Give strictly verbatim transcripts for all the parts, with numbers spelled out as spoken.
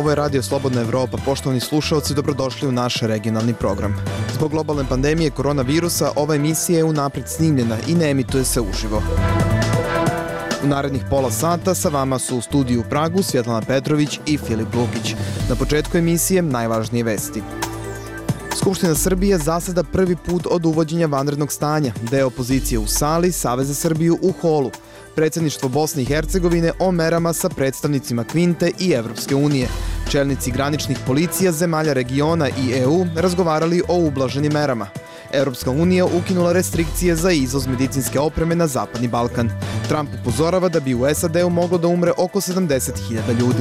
Ovo je Radio Slobodna Evropa. Poštovani slušalci, dobrodošli u naš regionalni program. Zbog globalne pandemije koronavirusa, ova emisija je unapred snimljena i ne emituje se uživo. U narednih pola sata sa vama su u studiju u Pragu Svjetlana Petrović i Filip Lukić. Na početku emisije najvažnije vesti. Skupština Srbije zaseda prvi put od uvođenja vanrednog stanja. Deo opozicije u sali, Savez za Srbiju u holu. Predsjedništvo Bosne i Hercegovine o merama sa predstavnicima Kvinte i Evropske unije. Čelnici graničnih policija zemalja regiona i E U razgovarali o ublaženim merama. Evropska unija ukinula restrikcije za izvoz medicinske opreme na Zapadni Balkan. Trump upozorava da bi u S A D-u moglo da umre oko sedamdeset hiljada ljudi.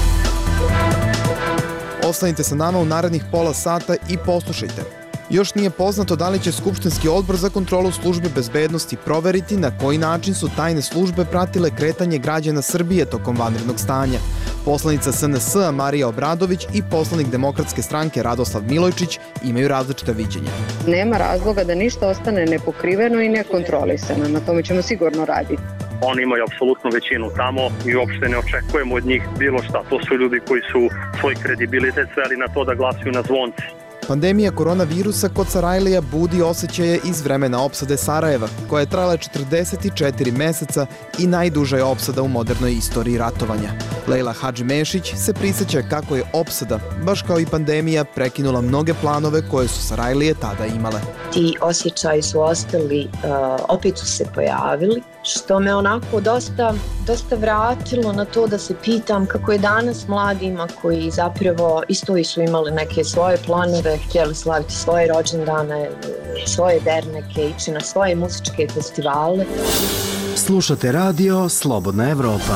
Ostanite sa nama u narednih pola sata i poslušajte. Još nije poznato da li će Skupštinski odbor za kontrolu službe bezbednosti proveriti na koji način su tajne službe pratile kretanje građana Srbije tokom vanrednog stanja. Poslanica S N S-a Marija Obradović i poslanik Demokratske stranke Radoslav Milojčić imaju različita viđenja. Nema razloga da ništa ostane nepokriveno i nekontrolisano. Na tome ćemo sigurno raditi. Oni imaju apsolutnu većinu tamo i uopšte ne očekujemo od njih bilo šta. To su ljudi koji su svoj kredibilitet sveli na to da glasuju na zvonce. Pandemija koronavirusa kod Sarajlija budi osjećaje iz vremena opsade Sarajeva, koja je trajala četrdeset četiri meseca i najduža je opsada u modernoj istoriji ratovanja. Lejla Hadži-Mešić se prisjeća kako je opsada, baš kao i pandemija, prekinula mnoge planove koje su Sarajlije tada imale. Ti osjećaji su ostali, uh, opet su se pojavili, što me onako dosta, dosta vratilo na to da se pitam kako je danas mladima koji zapravo isto su imali neke svoje planove, htjeli slaviti svoje rođendane, svoje derneke, ići na svoje muzičke festivale. Slušate radio Slobodna Evropa.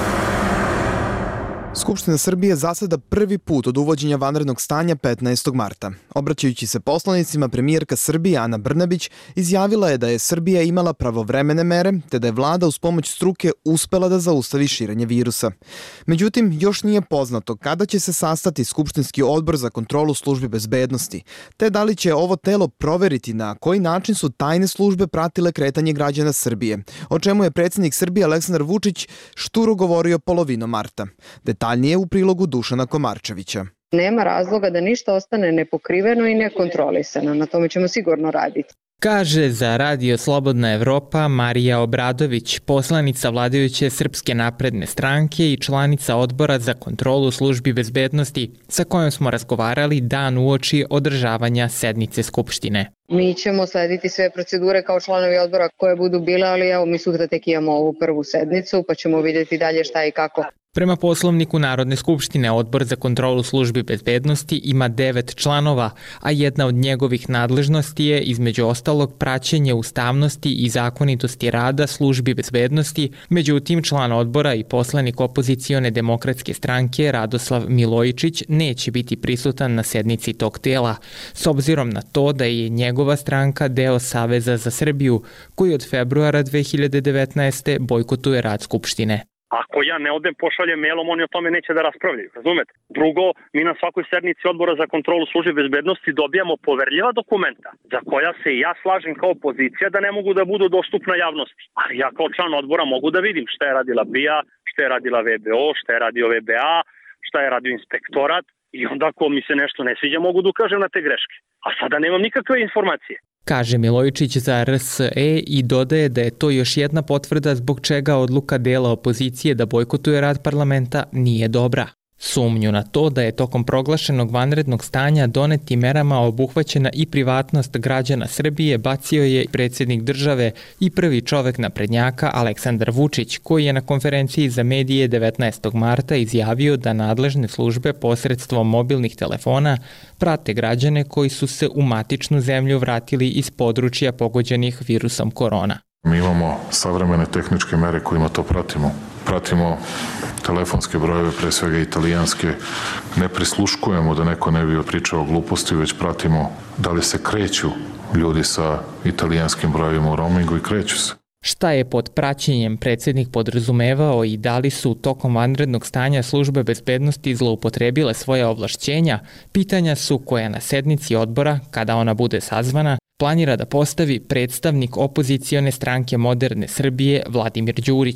Skupština Srbije zaseda prvi put od uvođenja vanrednog stanja petnaestog marta. Obraćajući se poslanicima, premijerka Srbije Ana Brnabić izjavila je da je Srbija imala pravovremene mere, te da je vlada uz pomoć struke uspela da zaustavi širenje virusa. Međutim, još nije poznato kada će se sastati Skupštinski odbor za kontrolu službi bezbednosti, te da li će ovo telo proveriti na koji način su tajne službe pratile kretanje građana Srbije, o čemu je predsjednik Srbije Aleksandar Vučić šturo govorio polovinom marta. Detaljnije u prilogu Dušana Komarčevića. Nema razloga da ništa ostane nepokriveno i nekontrolisano. Na tome ćemo sigurno raditi. Kaže za Radio Slobodna Evropa Marija Obradović, poslanica vladajuće Srpske napredne stranke i članica odbora za kontrolu službi bezbednosti, sa kojom smo razgovarali dan uoči održavanja sednice Skupštine. Mi ćemo slediti sve procedure kao članovi odbora koje budu bile, ali evo mi sutra tek imamo ovu prvu sednicu, pa ćemo vidjeti dalje šta i kako. Prema poslovniku Narodne skupštine, Odbor za kontrolu službi bezbednosti ima devet članova, a jedna od njegovih nadležnosti je, između ostalog, praćenje ustavnosti i zakonitosti rada službi bezbednosti. Međutim, član odbora i poslanik opozicione Demokratske stranke Radoslav Milojičić neće biti prisutan na sednici tog tela, s obzirom na to da je njegova stranka deo Saveza za Srbiju, koji od februara dve hiljade devetnaeste bojkotuje rad Skupštine. Ako ja ne odem pošaljem mailom, oni o tome neće da raspravljaju, razumete? Drugo, mi na svakoj sednici odbora za kontrolu službe bezbednosti dobijamo poverljiva dokumenta za koja se i ja slažem kao opozicija da ne mogu da budu dostupna javnosti. Ali ja kao član odbora mogu da vidim šta je radila B I A, šta je radila V B O, šta je radio V B A, šta je radio inspektorat i onda ako mi se nešto ne sviđa mogu da ukažem na te greške. A sada nemam nikakve informacije. Kaže Milojičić za R S E i dodaje da je to još jedna potvrda zbog čega odluka dela opozicije da bojkotuje rad parlamenta nije dobra. Sumnju na to da je tokom proglašenog vanrednog stanja donetim merama obuhvaćena i privatnost građana Srbije bacio je predsjednik države i prvi čovek naprednjaka Aleksandar Vučić, koji je na konferenciji za medije devetnaestog marta izjavio da nadležne službe posredstvom mobilnih telefona prate građane koji su se u matičnu zemlju vratili iz područja pogođenih virusom korona. Mi imamo savremene tehničke mere kojima to pratimo. Pratimo telefonske brojeve, pre svega italijanske. Ne prisluškujemo da neko ne bi pričao gluposti, već pratimo da li se kreću ljudi sa italijanskim brojevima u roamingu i kreću se. Šta je pod praćenjem predsjednik podrazumevao i da li su tokom vanrednog stanja službe bezbednosti zloupotrebile svoje ovlašćenja, pitanja su koja na sednici odbora, kada ona bude sazvana, planira da postavi predstavnik opozicione stranke Moderne Srbije Vladimir Đurić. To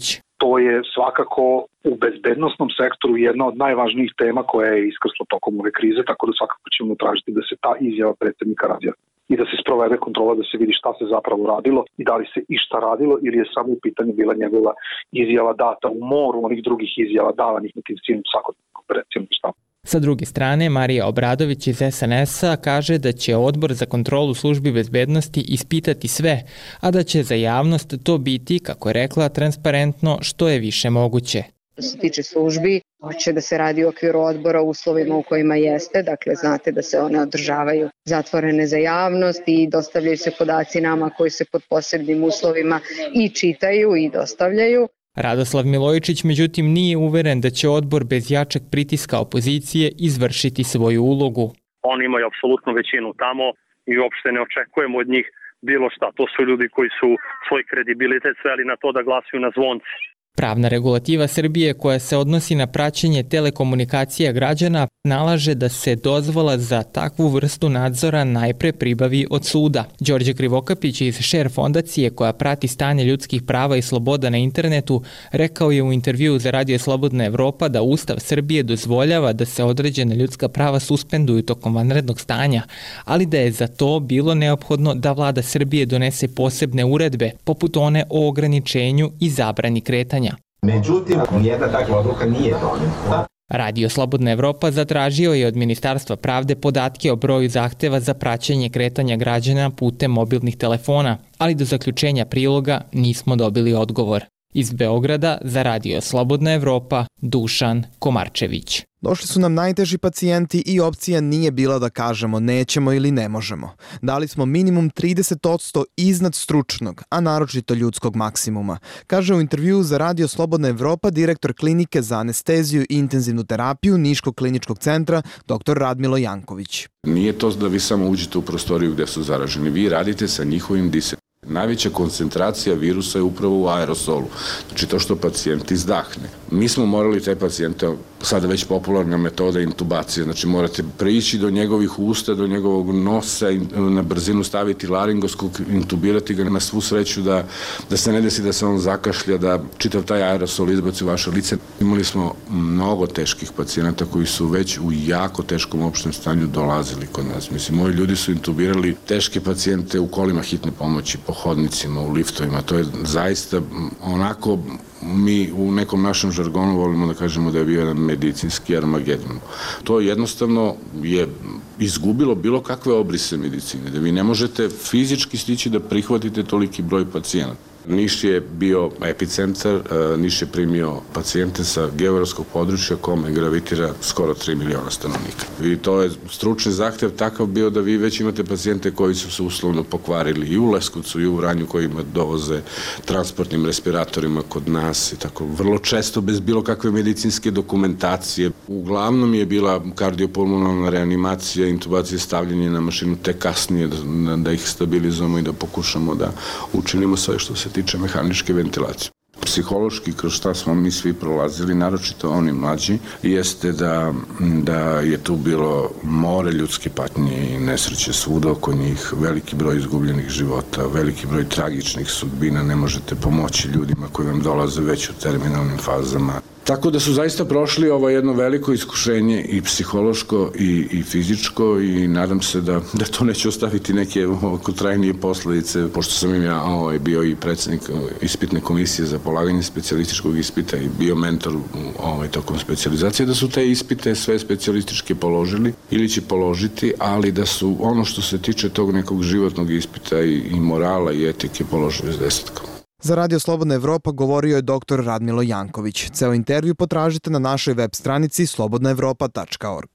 to je svakako u bezbednostnom sektoru jedna od najvažnijih tema koja je iskrsla tokom ove krize, tako da svakako ćemo tražiti da se ta izjava predsjednika razjasni i da se sprovede kontrola, da se vidi šta se zapravo radilo i da li se išta radilo ili je samo u pitanju bila njegova izjava data u moru onih drugih izjava davanih na tim silnim svakodnevnim konferencijama. Šta? Sa druge strane, Marija Obradović iz es en es a kaže da će Odbor za kontrolu službi bezbednosti ispitati sve, a da će za javnost to biti, kako je rekla, transparentno što je više moguće. Što se tiče službi, hoće da se radi u okviru odbora u uslovima u kojima jeste, dakle znate da se one održavaju zatvorene za javnost i dostavljaju se podaci nama koji se pod posebnim uslovima i čitaju i dostavljaju. Radoslav Milojičić međutim nije uveren da će odbor bez jačeg pritiska opozicije izvršiti svoju ulogu. Oni imaju apsolutnu većinu tamo i uopšte ne očekujemo od njih bilo šta. To su ljudi koji su svoj kredibilitet sveli na to da glasuju na zvonci. Pravna regulativa Srbije koja se odnosi na praćenje telekomunikacija građana nalaže da se dozvola za takvu vrstu nadzora najpre pribavi od suda. Đorđe Krivokapić iz Share fondacije koja prati stanje ljudskih prava i sloboda na internetu rekao je u intervjuu za Radio Slobodna Evropa da Ustav Srbije dozvoljava da se određene ljudska prava suspenduju tokom vanrednog stanja, ali da je za to bilo neophodno da vlada Srbije donese posebne uredbe, poput one o ograničenju i zabrani kretanja. Međutim, nijedna takva odluka nije doneta. Radio Slobodna Evropa zatražio je od Ministarstva pravde podatke o broju zahteva za praćenje kretanja građana putem mobilnih telefona, ali do zaključenja priloga nismo dobili odgovor. Iz Beograda za Radio Slobodna Evropa, Dušan Komarčević. Došli su nam najteži pacijenti i opcija nije bila da kažemo nećemo ili ne možemo. Dali smo minimum trideset posto iznad stručnog, a naročito ljudskog maksimuma, kaže u intervjuu za Radio Slobodna Evropa direktor klinike za anesteziju i intenzivnu terapiju Niškog kliničkog centra dr. Radmilo Janković. Nije to da vi samo uđete u prostoriju gde su zaraženi, vi radite sa njihovim disetom. Najveća koncentracija virusa je upravo u aerosolu, znači to što pacijent izdahne. Mi smo morali taj pacijenta, sada već popularna metoda intubacije, znači morate preići do njegovih usta, do njegovog nosa i na brzinu staviti laringoskop, intubirati ga na svu sreću da, da se ne desi da se on zakašlja, da čitav taj aerosol izbaci u vaše lice. Imali smo mnogo teških pacijenata koji su već u jako teškom opštem stanju dolazili kod nas. Mislim, moji ljudi su intubirali teške pacijente u kolima hitne pomoći, po hodnicima, u liftovima. To je zaista onako, mi u nekom našem žargonu volimo da kažemo da je bio jedan medicinski armagedon. To jednostavno je izgubilo bilo kakve obrise medicine, da vi ne možete fizički stići da prihvatite toliki broj pacijenata. Niš je bio epicentar, Niš je primio pacijente sa geografskog područja kome gravitira skoro tri miliona stanovnika. I to je stručni zahtev takav bio da vi već imate pacijente koji su se uslovno pokvarili i u Leskovcu i u Vranju kojima dovoze transportnim respiratorima kod nas i tako vrlo često bez bilo kakve medicinske dokumentacije. Uglavnom je bila kardiopulmonalna reanimacija, intubacija, stavljanje na mašinu, te kasnije da, da ih stabilizujemo i da pokušamo da učinimo sve što se tiče mehaničke ventilacije. Psihološki, kroz šta smo mi svi prolazili, naročito oni mlađi, jeste da, da je tu bilo more ljudske patnje i nesreće svuda oko njih, veliki broj izgubljenih života, veliki broj tragičnih sudbina, ne možete pomoći ljudima koji vam dolaze već u terminalnim fazama. Tako da su zaista prošli ovo jedno veliko iskušenje i psihološko i, i fizičko i nadam se da, da to neće ostaviti neke ovako trajnije posledice, pošto sam im ja ovaj, bio i predsjednik ispitne komisije za polaganje specijalističkog ispita i bio mentor ovaj, tokom specijalizacije, da su te ispite sve specijalističke položili ili će položiti, ali da su ono što se tiče tog nekog životnog ispita i, i morala i etike položili s desetkom. Za Radio Slobodna Evropa govorio je dr. Radmilo Janković. Ceo intervju potražite na našoj web stranici slobodna evropa tačka org.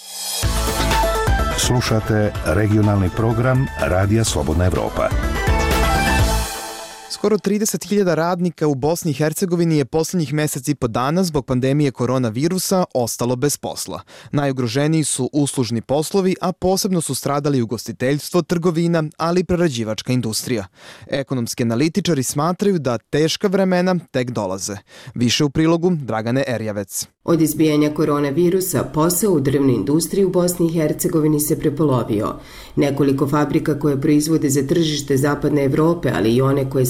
Slušate regionalni program Radija Slobodna Evropa. Skoro trideset hiljada radnika u Bosni i Hercegovini je poslednjih mesec i po dana zbog pandemije koronavirusa ostalo bez posla. Najugroženiji su uslužni poslovi, a posebno su stradali ugostiteljstvo, trgovina, ali i prerađivačka industrija. Ekonomski analitičari smatraju da teška vremena tek dolaze. Više u prilogu Dragane Erjavec. Od izbijanja koronavirusa posao u drvnoj industriji u Bosni i Hercegovini se prepolovio. Nekoliko fabrika koje proizvode za tržište Zapadne Evrope, ali i one koje se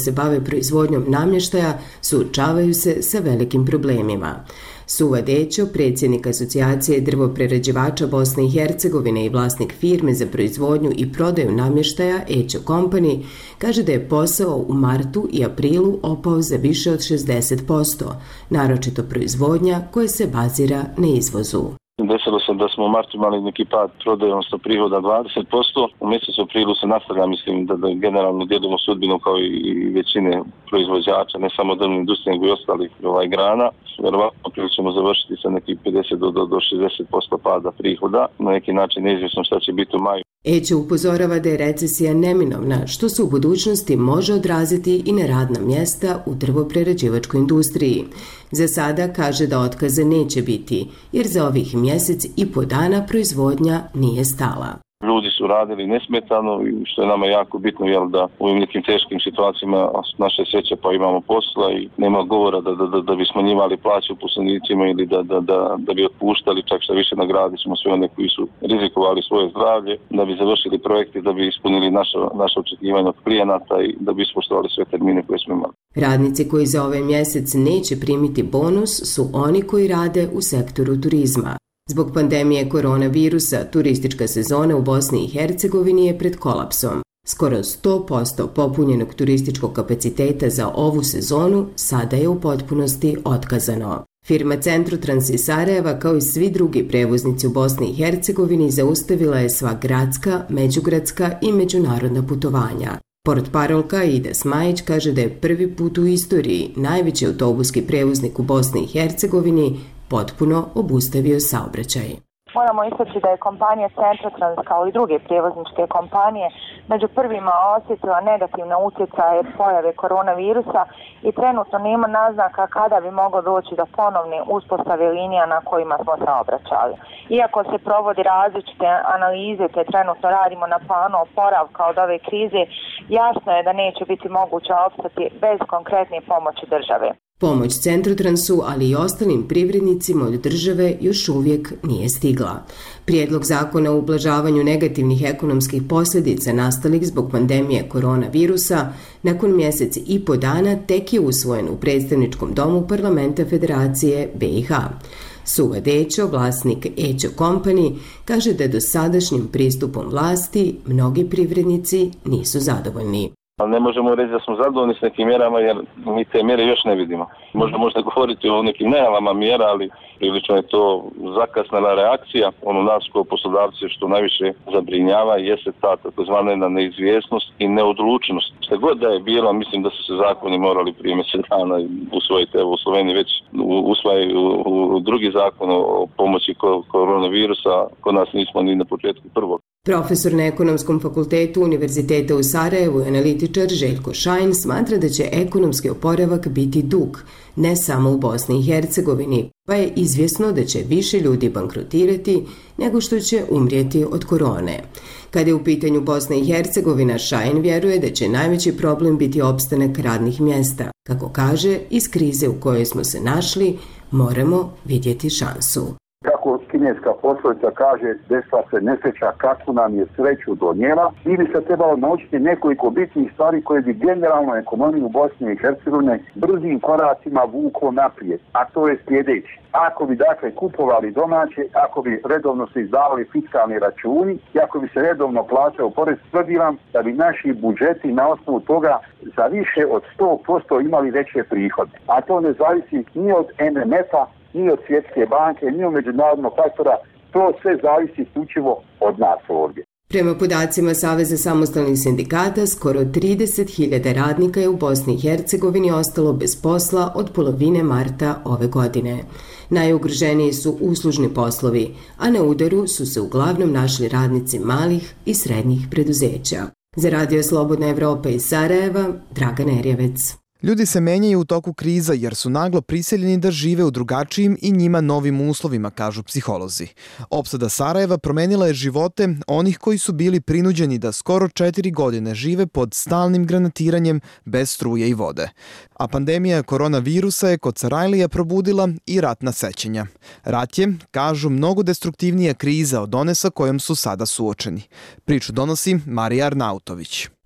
se bave proizvodnjom namještaja suočavaju se sa velikim problemima. Suva Dećo, predsjednik Asocijacije drvoprerađivača Bosne i Hercegovine i vlasnik firme za proizvodnju i prodaju namještaja Ećo Company, kaže da je posao u martu i aprilu opao za više od šezdeset posto, naročito proizvodnja koja se bazira na izvozu. Desilo se da smo u martu imali neki pad prodaje, odnosno prihoda dvadeset posto. U mjesecu aprilu se nastavlja, mislim da, da generalno dijelimo sudbinu kao i većine proizvođača, ne samo drvne industrije, nego i ostalih ovaj, grana. Verovatno april ćemo završiti sa nekih pedeset do, do, do šezdeset posto pada prihoda. Na neki način neizvjesno šta će biti u maju. Ećo upozorava da je recesija neminovna, što se u budućnosti može odraziti i na radna mjesta u drvoprerađivačkoj industriji. Za sada kaže da otkaza neće biti, jer za ovih mjesec i po dana proizvodnja nije stala. Ljudi su radili nesmetano i što je nama jako bitno je da u ovim nekim teškim situacijama naše sreće pa imamo posla i nema govora da, da, da, da bi smanjivali plaće uposlenicima ili da, da, da, da bi otpuštali, čak što više nagradili smo sve one koji su rizikovali svoje zdravlje, da bi završili projekte, da bi ispunili naše, naše očekivanja od klijenata i da bi ispoštovali sve termine koje smo imali. Radnici koji za ovaj mjesec neće primiti bonus su oni koji rade u sektoru turizma. Zbog pandemije koronavirusa, turistička sezona u Bosni i Hercegovini je pred kolapsom. Skoro sto posto popunjenog turističkog kapaciteta za ovu sezonu sada je u potpunosti otkazano. Firma Centrotrans iz Sarajeva, kao i svi drugi prevoznici u Bosni i Hercegovini, zaustavila je sva gradska, međugradska i međunarodna putovanja. Portparolka Ida Smajić kaže da je prvi put u istoriji najveći autobuski prevoznik u Bosni i Hercegovini potpuno obustavio saobraćaj. Moramo istaći da je kompanija Centrotrans kao i druge prijevozničke kompanije među prvima osjetila negativne utjecaje pojave koronavirusa i trenutno nema naznaka kada bi moglo doći do ponovne uspostave linija na kojima smo saobraćali. Iako se provodi različite analize te trenutno radimo na planu oporavka od ove krize, jasno je da neće biti moguće opstati bez konkretne pomoći države. Pomoć Centrotransu, ali i ostalim privrednicima od države još uvijek nije stigla. Prijedlog zakona o ublažavanju negativnih ekonomskih posljedica nastalih zbog pandemije koronavirusa nakon mjesec i po dana tek je usvojen u predstavničkom domu Parlamenta Federacije B i H. Suva Dećo, vlasnik Ećo Company, kaže da dosadašnjim pristupom vlasti mnogi privrednici nisu zadovoljni. Ne možemo reći da smo zadovoljni s nekim mjerama jer mi te mjere još ne vidimo. Možda možda govoriti o nekim najavama mjera, ali prilično je to zakasnela reakcija. Ono nas kao poslodavci što najviše zabrinjava jeste ta takozvana neizvjesnost i neodlučnost. Što god da je bilo, mislim da su se zakoni morali prije mjesec dana usvojiti. Evo u Sloveniji već usvajaju drugi zakon o pomoći koronavirusa, kod nas nismo ni na početku prvog. Profesor na Ekonomskom fakultetu Univerziteta u Sarajevu i analitičar Željko Šajn smatra da će ekonomski oporavak biti dug, ne samo u Bosni i Hercegovini, pa je izvjesno da će više ljudi bankrotirati nego što će umrijeti od korone. Kada je u pitanju Bosna i Hercegovina, Šajn vjeruje da će najveći problem biti opstanak radnih mjesta. Kako kaže, iz krize u kojoj smo se našli, moramo vidjeti šansu. Kako kineska poslovica kaže, desila se nesreća, kako nam je sreću donijela, i bi se trebalo naučiti nekoliko bitnih stvari koje bi generalno ekonomiju Bosne i Hercegovine brzim koracima vuklo naprijed, a to je sljedeći. Ako bi dakle kupovali domaće, ako bi redovno se izdavali fiskalni računi i ako bi se redovno plaćao porez, tvrdim da bi naši budžeti na osnovu toga za više od sto posto imali veće prihode. A to ne zavisi ni od M M F-a, ni od Svjetske banke, ni od međunarodnog faktora, to sve zavisi isključivo od nas ovdje. Prema podacima Saveza samostalnih sindikata, skoro trideset hiljada radnika je u Bosni i Hercegovini ostalo bez posla od polovine marta ove godine. Najugroženiji su uslužni poslovi, a na udaru su se uglavnom našli radnici malih i srednjih preduzeća. Za Radio Slobodna Evropa iz Sarajeva, Dragan Erjevec. Ljudi se menjaju u toku kriza jer su naglo prisiljeni da žive u drugačijim i njima novim uslovima, kažu psiholozi. Opsada Sarajeva promenila je živote onih koji su bili prinuđeni da skoro četiri godine žive pod stalnim granatiranjem bez struje i vode. A pandemija koronavirusa je kod Sarajlija probudila i ratna sećanja. Rat je, kažu, mnogo destruktivnija kriza od one sa kojom su sada suočeni. Priču donosi Marija Arnautović.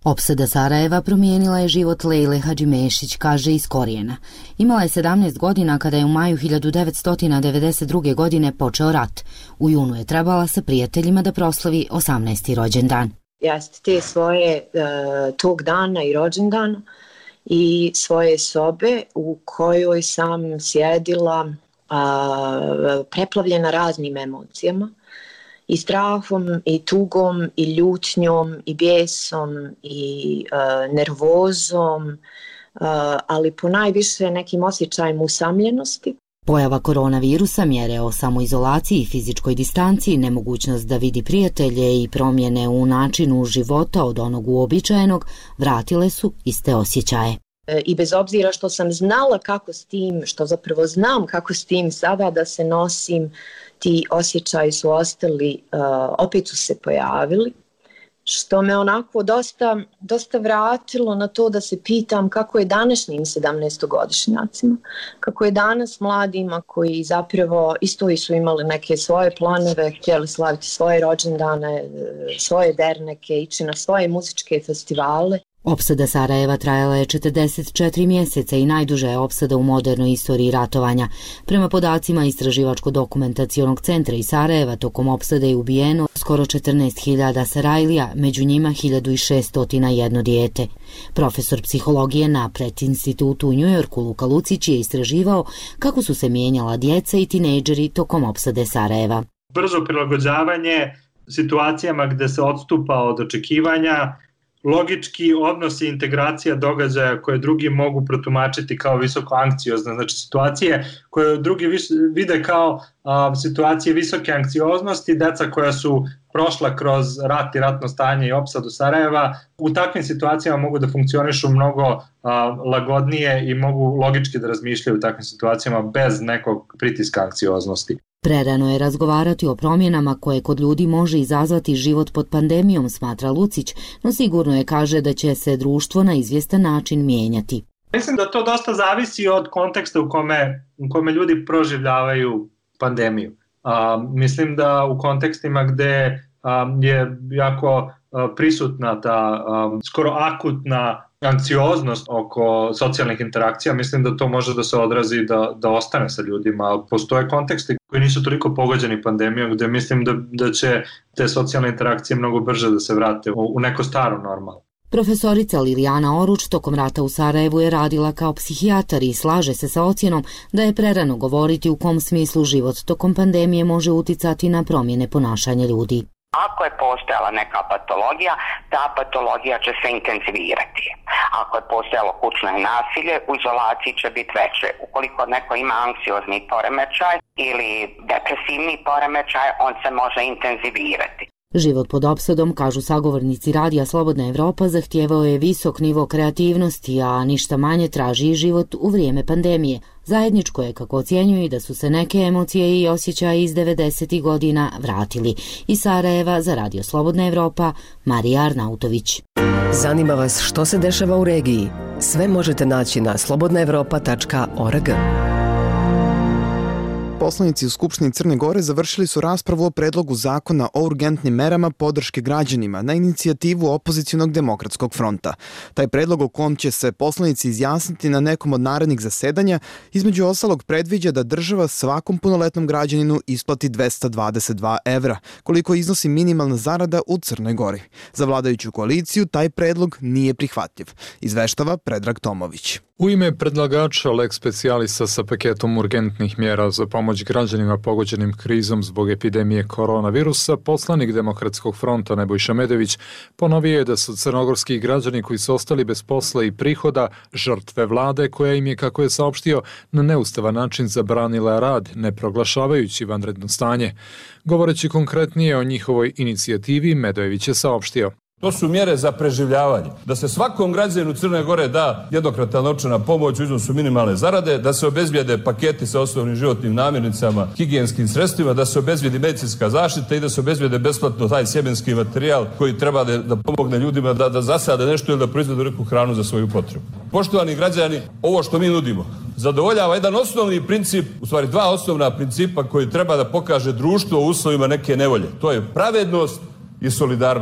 Opsada Sarajeva promijenila je život Lejle Hadžimešić, kaže iz korijena. Imala je sedamnaest godina kada je u maju hiljadu devetsto devedeset druge. godine počeo rat. U junu je trebala sa prijateljima da proslavi osamnaesti rođendan. Jeste te svoje uh, tog dana i rođendana i svoje sobe u kojoj sam sjedila uh, preplavljena raznim emocijama. I strahom, i tugom, i ljutnjom, i bijesom, i uh, nervozom, uh, ali ponajviše nekim osjećajem usamljenosti. Pojava koronavirusa, mjere o samoizolaciji i fizičkoj distanciji, nemogućnost da vidi prijatelje i promjene u načinu života od onog uobičajenog vratile su iste osjećaje. I bez obzira što sam znala kako s tim, što zapravo znam kako s tim sada da se nosim, ti osjećaji su ostali, uh, opet su se pojavili, što me onako dosta, dosta vratilo na to da se pitam kako je današnjim sedamnaestogodišnjacima, kako je danas mladima koji zapravo isto su imali neke svoje planove, htjeli slaviti svoje rođendane, svoje derneke, ići na svoje muzičke festivale. Opsada Sarajeva trajala je četrdeset četiri mjeseca i najduža je opsada u modernoj istoriji ratovanja. Prema podacima Istraživačko-dokumentacionog centra iz Sarajeva, tokom opsade je ubijeno skoro četrnaest hiljada Sarajlija, među njima hiljadu šesto jedno dijete. Profesor psihologije na Pret-institutu u Njujorku Luka Lucić je istraživao kako su se mijenjala djeca i tinejdžeri tokom opsade Sarajeva. Brzo prilagođavanje situacijama gde se odstupa od očekivanja, logički odnos i integracija događaja koje drugi mogu protumačiti kao visoko anksiozne, znači situacije koje drugi vide kao a, situacije visoke anksioznosti, deca koja su prošla kroz rat i ratno stanje i opsadu Sarajeva, u takvim situacijama mogu da funkcionišu mnogo a, lagodnije i mogu logički da razmišljaju u takvim situacijama bez nekog pritiska anksioznosti. Prerano je razgovarati o promjenama koje kod ljudi može izazvati život pod pandemijom, smatra Lucić, no sigurno je, kaže, da će se društvo na izvjestan način mijenjati. Mislim da to dosta zavisi od konteksta u kome, u kome ljudi proživljavaju pandemiju. A, mislim da u kontekstima gde a, je jako a, prisutna ta a, skoro akutna anksioznost oko socijalnih interakcija, mislim da to može da se odrazi da, da ostane sa ljudima. Postoje konteksti koji nisu toliko pogođeni pandemijom, gde mislim da, da će te socijalne interakcije mnogo brže da se vrate u, u neko staro normalno. Profesorica Lilijana Oruč tokom rata u Sarajevu je radila kao psihijatar i slaže se sa ocjenom da je prerano govoriti u kom smislu život tokom pandemije može uticati na promjene ponašanja ljudi. Ako je postojala neka patologija, ta patologija će se intenzivirati. Ako je postojalo kućno nasilje, u izolaciji će biti veće. Ukoliko neko ima anksiozni poremećaj ili depresivni poremećaj, on se može intenzivirati. Život pod opsadom, kažu sagovornici Radija Slobodna Evropa, zahtijevao je visok nivo kreativnosti, a ništa manje traži i život u vrijeme pandemije. Zajedničko je, kako ocjenjuju, da su se neke emocije i osjećaje iz devedesetih godina vratili. Iz Sarajeva za Radio Slobodna Evropa, Marija Arnautović. Zanima vas što se dešava u regiji? Sve možete naći na slobodna evropa tačka org. Poslanici u Skupštini Crne Gore završili su raspravu o predlogu zakona o urgentnim merama podrške građanima na inicijativu Opozicionog demokratskog fronta. Taj predlog o kom će se poslanici izjasniti na nekom od narednih zasedanja, između ostalog predviđa da država svakom punoletnom građaninu isplati dvesta dvadeset dva evra, koliko iznosi minimalna zarada u Crnoj Gori. Za vladajuću koaliciju taj predlog nije prihvatljiv, izveštava Predrag Tomović. U ime predlagača lex specialisa sa paketom urgentnih mjera za pomoć građanima pogođenim krizom zbog epidemije koronavirusa, poslanik Demokratskog fronta Nebojša Medević ponovio je da su crnogorski građani koji su ostali bez posla i prihoda žrtve vlade koja im je, kako je saopštio, na neustavan način zabranila rad, ne proglašavajući vanredno stanje. Govoreći konkretnije o njihovoj inicijativi, Medojević je saopštio: To su mjere za preživljavanje. Da se svakom građaninu Crne Gore da jednokratna novčana pomoć u iznosu minimalne zarade, da se obezbijede paketi sa osnovnim životnim namirnicama, higijenskim sredstvima, da se obezbijedi medicinska zaštita i da se obezbijede besplatno taj sjemenski materijal koji treba da, da pomogne ljudima da, da zasade nešto ili da proizvedu neku hranu za svoju potrebu. Poštovani građani, ovo što mi nudimo zadovoljava jedan osnovni princip, u stvari dva osnovna principa koji treba da pokaže društvo u uslovima neke nevolje. To je pravednost i solidarnost.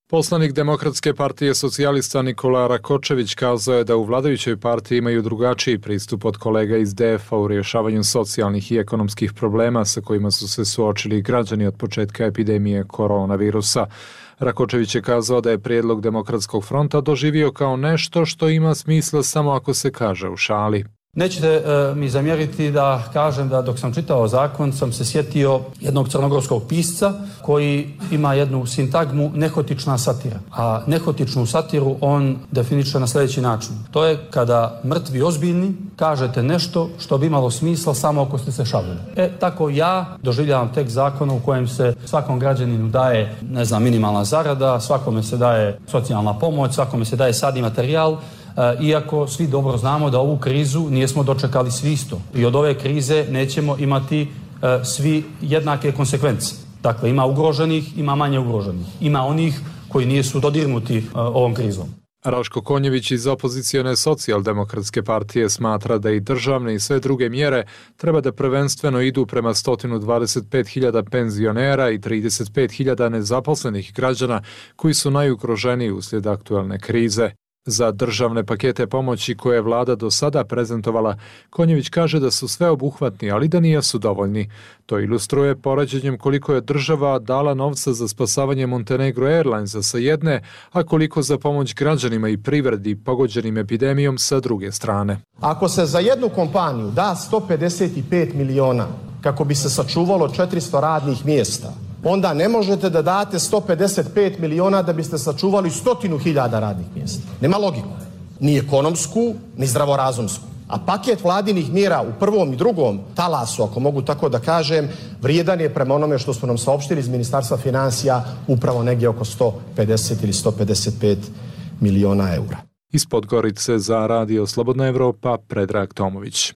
Poslanik Demokratske partije socijalista Nikola Rakočević kazao je da u vladajućoj partiji imaju drugačiji pristup od kolega iz D F A u rješavanju socijalnih i ekonomskih problema sa kojima su se suočili građani od početka epidemije koronavirusa. Rakočević je kazao da je prijedlog Demokratskog fronta doživio kao nešto što ima smisla samo ako se kaže u šali. Nećete e, mi zamjeriti da kažem da dok sam čitao zakon sam se sjetio jednog crnogorskog pisca koji ima jednu sintagmu nehotična satira. A nehotičnu satiru on definiše na sljedeći način. To je kada mrtvi ozbiljni kažete nešto što bi imalo smisla samo ako ste se šalili. E tako ja doživljavam tekst zakona u kojem se svakom građaninu daje, ne znam, minimalna zarada, svakome se daje socijalna pomoć, svakome se daje sadni materijal. Iako svi dobro znamo da ovu krizu nismo dočekali svi isto. I od ove krize nećemo imati svi jednake konsekvence. Dakle, ima ugroženih, ima manje ugroženih. Ima onih koji nisu dodirnuti ovom krizom. Raško Konjević iz opozicione socijaldemokratske partije smatra da i državne i sve druge mjere treba da prvenstveno idu prema sto dvadeset pet hiljada penzionera i trideset pet hiljada nezaposlenih građana koji su najugroženiji uslijed aktualne krize. Za državne pakete pomoći koje je vlada do sada prezentovala, Konjević kaže da su sveobuhvatni, ali da nisu dovoljni. To ilustruje poređenjem koliko je država dala novca za spasavanje Montenegro Airlinesa sa jedne, a koliko za pomoć građanima i privredi pogođenim epidemijom sa druge strane. Ako se za jednu kompaniju da sto pedeset pet miliona kako bi se sačuvalo četiristo radnih mjesta, onda ne možete da date sto pedeset pet miliona da biste sačuvali stotinu hiljada radnih mjesta. Nema logiku. Ni ekonomsku, ni zdravorazumsku. A paket vladinih mjera u prvom i drugom talasu, ako mogu tako da kažem, vrijedan je prema onome što smo nam saopštili iz Ministarstva financija upravo negdje oko sto pedeset ili sto pedeset pet miliona eura. Iz Podgorice za Radio Slobodna Evropa, Predrag Tomović.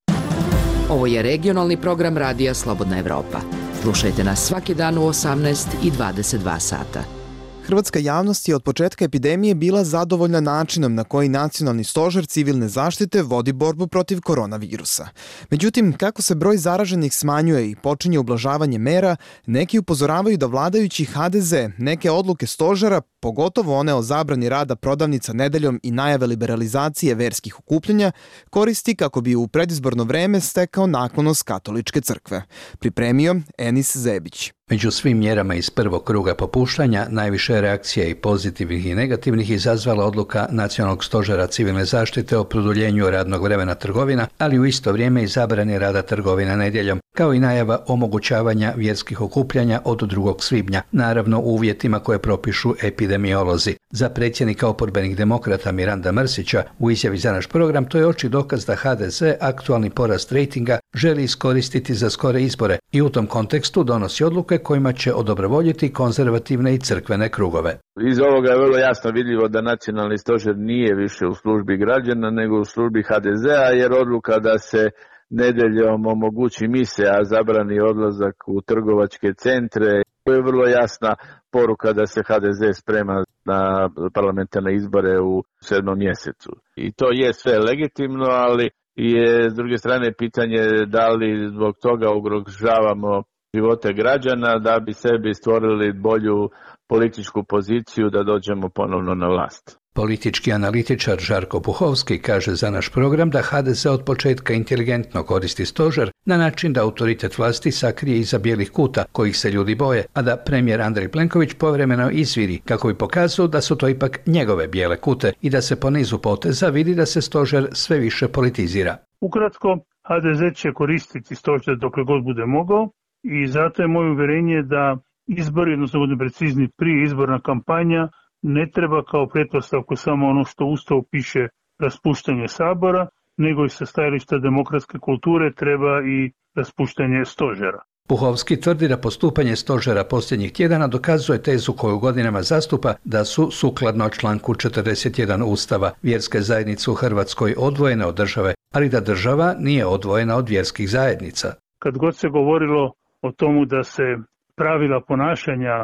Ovo je regionalni program Radija Slobodna Evropa. Slušajte nas svaki dan u osamnaest i dvadeset dva sata. Hrvatska javnost je od početka epidemije bila zadovoljna načinom na koji Nacionalni stožer civilne zaštite vodi borbu protiv koronavirusa. Međutim, kako se broj zaraženih smanjuje i počinje ublažavanje mera, neki upozoravaju da vladajući H D Z neke odluke stožera, pogotovo one o zabrani rada prodavnica nedeljom i najave liberalizacije verskih okupljanja, koristi kako bi u predizborno vreme stekao naklonost katoličke crkve. Pripremio Enis Zebić. Među svim mjerama iz prvog kruga popuštanja, najviše reakcija i pozitivnih i negativnih izazvala odluka Nacionalnog stožera civilne zaštite o produljenju radnog vremena trgovina, ali u isto vrijeme i zabrani rada trgovina nedjeljom, kao i najava omogućavanja vjerskih okupljanja od drugog svibnja, naravno u uvjetima koje propišu epidemiolozi. Za predsjednika oporbenih demokrata Miranda Mrsića u izjavi za naš program to je oči dokaz da H D Z aktualni porast rejtinga želi iskoristiti za skore izbore i u tom kontekstu donosi odluke kojima će odobrovoljiti konzervativne i crkvene krugove. Iz ovoga je vrlo jasno vidljivo da Nacionalni stožer nije više u službi građana nego u službi H D Z-a, jer odluka da se nedeljom omogući mise, a zabrani odlazak u trgovačke centre, to je vrlo jasna poruka da se H D Z sprema na parlamentarne izbore u sedmom mjesecu. I to je sve legitimno, ali je s druge strane pitanje da li zbog toga ugrožavamo živote građana da bi sebi stvorili bolju političku poziciju da dođemo ponovno na vlast. Politički analitičar Žarko Puhovski kaže za naš program da H D Z od početka inteligentno koristi stožer na način da autoritet vlasti sakrije iza bijelih kuta kojih se ljudi boje, a da premijer Andrej Plenković povremeno izviri kako bi pokazao da su to ipak njegove bijele kute i da se po nizu poteza vidi da se stožer sve više politizira. Ukratko, H D Z će koristiti stožer dokle god bude mogao i zato je moje uvjerenje da izbori, odnosno budem precizni, prije izborna kampanja ne treba kao pretpostavku samo ono što u Ustavu piše raspuštanje Sabora, nego i sa stajališta demokratske kulture treba i raspuštanje stožera. Puhovski tvrdi da postupanje stožera posljednjih tjedana dokazuje tezu koju godinama zastupa da su sukladno članku četrdeset jedan Ustava vjerske zajednice u Hrvatskoj odvojene od države, ali da država nije odvojena od vjerskih zajednica. Kad god se govorilo o tomu da se pravila ponašanja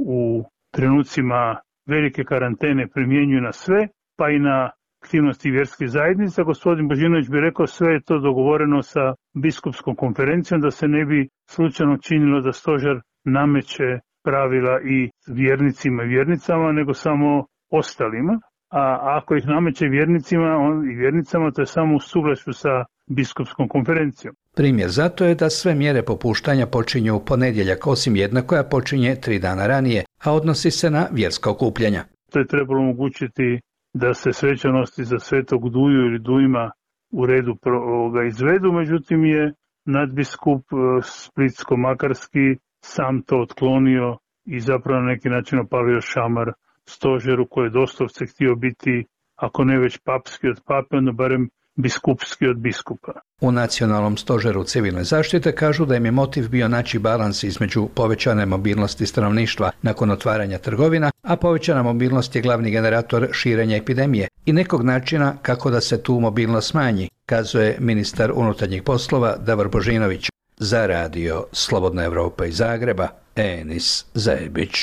u trenucima velike karantene primjenjuju na sve, pa i na aktivnosti vjerskih zajednica, gospodin Božinović bi rekao sve je to dogovoreno sa biskupskom konferencijom da se ne bi slučajno činilo da stožer nameće pravila i vjernicima i vjernicama, nego samo ostalima. A ako ih nameće vjernicima on, i vjernicama, to je samo u suglasju sa biskupskom konferencijom. Primjer zato je da sve mjere popuštanja počinju u ponedjeljak, osim jedna koja počinje tri dana ranije, a odnosi se na vjerska okupljanja. To je trebalo omogućiti da se svečanosti za Svetog Duju ili Dujma u redu ga izvedu, međutim je nadbiskup Splitsko-Makarski sam to otklonio i zapravo na neki način opalio šamar stožeru koji je doslovce htio biti, ako ne već papski od pape, onda barem biskupski od biskupa. U Nacionalnom stožeru civilne zaštite kažu da im je motiv bio naći balans između povećane mobilnosti stanovništva nakon otvaranja trgovina, a povećana mobilnost je glavni generator širenja epidemije i nekog načina kako da se tu mobilnost smanji, kazuje ministar unutarnjih poslova Davor Božinović. Za radio Slobodna Evropa iz Zagreba, Enis Zajebić.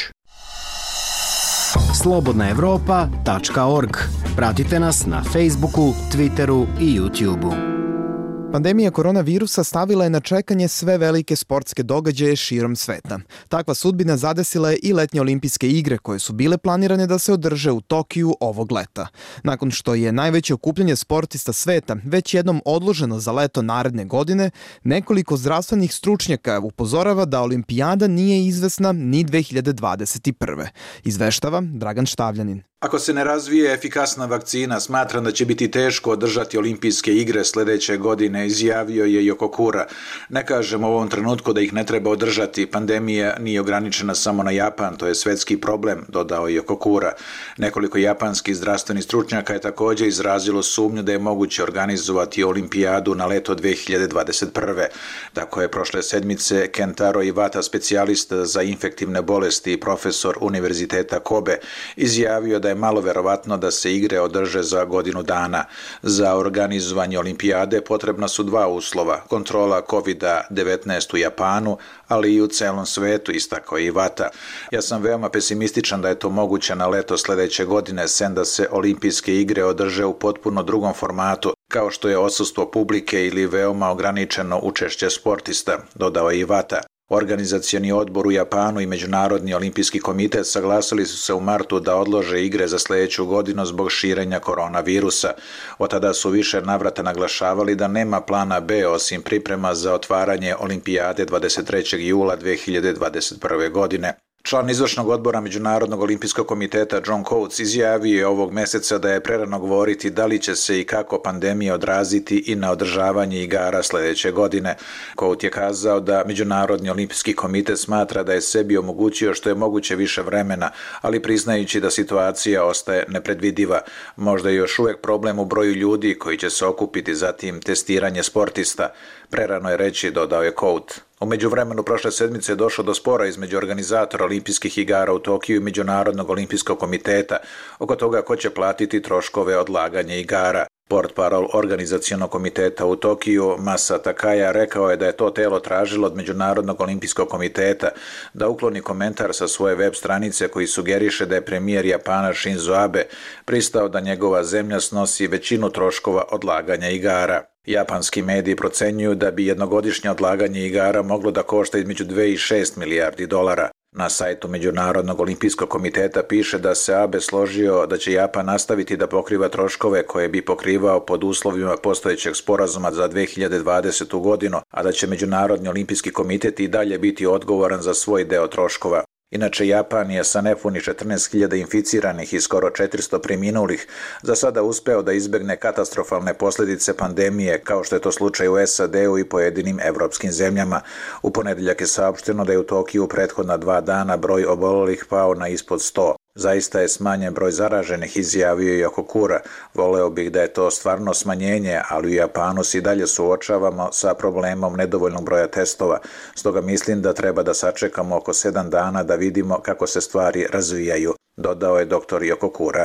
slobodna evropa tačka org. Pratite nas na Facebooku, Twitteru i YouTubeu. Pandemija koronavirusa stavila je na čekanje sve velike sportske događaje širom sveta. Takva sudbina zadesila je i letnje olimpijske igre koje su bile planirane da se održe u Tokiju ovog leta. Nakon što je najveće okupljanje sportista sveta već jednom odloženo za leto naredne godine, nekoliko zdravstvenih stručnjaka upozorava da olimpijada nije izvesna ni dve hiljade dvadeset prve. Izveštava Dragan Štavljanin. Ako se ne razvije efikasna vakcina, smatram da će biti teško održati olimpijske igre sljedeće godine, izjavio je Yoko Kura. Ne kažem u ovom trenutku da ih ne treba održati, pandemija nije ograničena samo na Japan, to je svetski problem, dodao je Yoko Kura. Nekoliko japanskih zdravstvenih stručnjaka je također izrazilo sumnju da je moguće organizovati olimpijadu na leto dve hiljade dvadeset prve. Tako je prošle sedmice Kentaro Iwata, specijalista za infektivne bolesti i profesor Univerziteta Kobe, izjavio da je malo verovatno da se igre održe za godinu dana. Za organizovanje olimpijade potrebna su dva uslova, kontrola kovid devetnaest u Japanu, ali i u celom svetu, istakao je Iwata. Ja sam veoma pesimističan da je to moguće na leto sljedeće godine, sem da se olimpijske igre održe u potpuno drugom formatu, kao što je odsustvo publike ili veoma ograničeno učešće sportista, dodao je Iwata. Organizacioni odbor u Japanu i Međunarodni olimpijski komitet saglasili su se u martu da odlože igre za sljedeću godinu zbog širenja koronavirusa. Od tada su više navrata naglašavali da nema plana B osim priprema za otvaranje olimpijade dvadeset trećeg jula dve hiljade dvadeset prve. godine. Član izvršnog odbora Međunarodnog olimpijskog komiteta John Coates izjavio je ovog meseca da je prerano govoriti da li će se i kako pandemija odraziti i na održavanje igara sljedeće godine. Coates je kazao da Međunarodni olimpijski komitet smatra da je sebi omogućio što je moguće više vremena, ali priznajući da situacija ostaje nepredvidiva. Možda je još uvijek problem u broju ljudi koji će se okupiti, zatim testiranje sportista. Prerano je reći, dodao je Coates. U međuvremenu prošle sedmice je došlo do spora između organizatora olimpijskih igara u Tokiju i Međunarodnog olimpijskog komiteta oko toga ko će platiti troškove odlaganja igara. Portparol organizacionog komiteta u Tokiju, Masa Takaya, rekao je da je to telo tražilo od Međunarodnog olimpijskog komiteta da ukloni komentar sa svoje web stranice koji sugeriše da je premijer Japana Shinzo Abe pristao da njegova zemlja snosi većinu troškova odlaganja igara. Japanski mediji procenjuju da bi jednogodišnje odlaganje igara moglo da košta između dve i šest milijardi dolara. Na sajtu Međunarodnog olimpijskog komiteta piše da se Abe složio da će Japan nastaviti da pokriva troškove koje bi pokrivao pod uslovima postojećeg sporazuma za dve hiljade dvadesetu. godinu, a da će Međunarodni olimpijski komitet i dalje biti odgovoran za svoj deo troškova. Inače, Japan je sa nepunih četrnaest hiljada inficiranih i skoro četiristo preminulih za sada uspeo da izbegne katastrofalne posljedice pandemije, kao što je to slučaj u S A D-u i pojedinim evropskim zemljama. U ponedjeljak je saopšteno da je u Tokiju prethodna dva dana broj obolelih pao na ispod sto. Zaista je smanjen broj zaraženih, izjavio je Yoko Kura. Voleo bih da je to stvarno smanjenje, ali u Japanu se i dalje suočavamo sa problemom nedovoljnog broja testova. Stoga mislim da treba da sačekamo oko sedam dana da vidimo kako se stvari razvijaju, dodao je doktor Yoko Kura.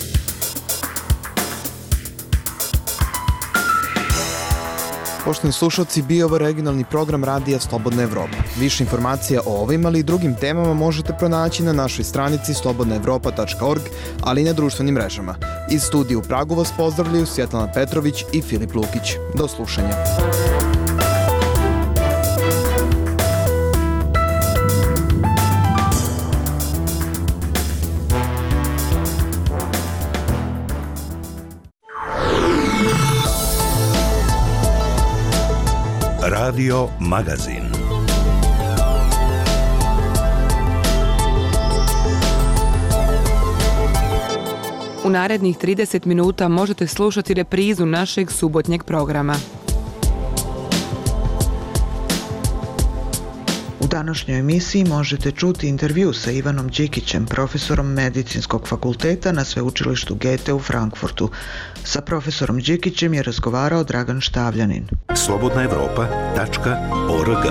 Poštovani slušalci, bio ovo regionalni program Radija Slobodna Evropa. Više informacija o ovim, ali i drugim temama možete pronaći na našoj stranici slobodna evropa tačka org, ali i na društvenim mrežama. Iz studija u Pragu vas pozdravljaju Svjetlana Petrović i Filip Lukić. Do slušanja. Radio Magazin. U narednih trideset minuta možete slušati reprizu našeg subotnjeg programa. U današnjoj emisiji možete čuti intervju sa Ivanom Đikićem, profesorom Medicinskog fakulteta na sveučilištu Goethe u Frankfurtu. Sa profesorom Đikićem je razgovarao Dragan Štavljanin. slobodna evropa tačka org.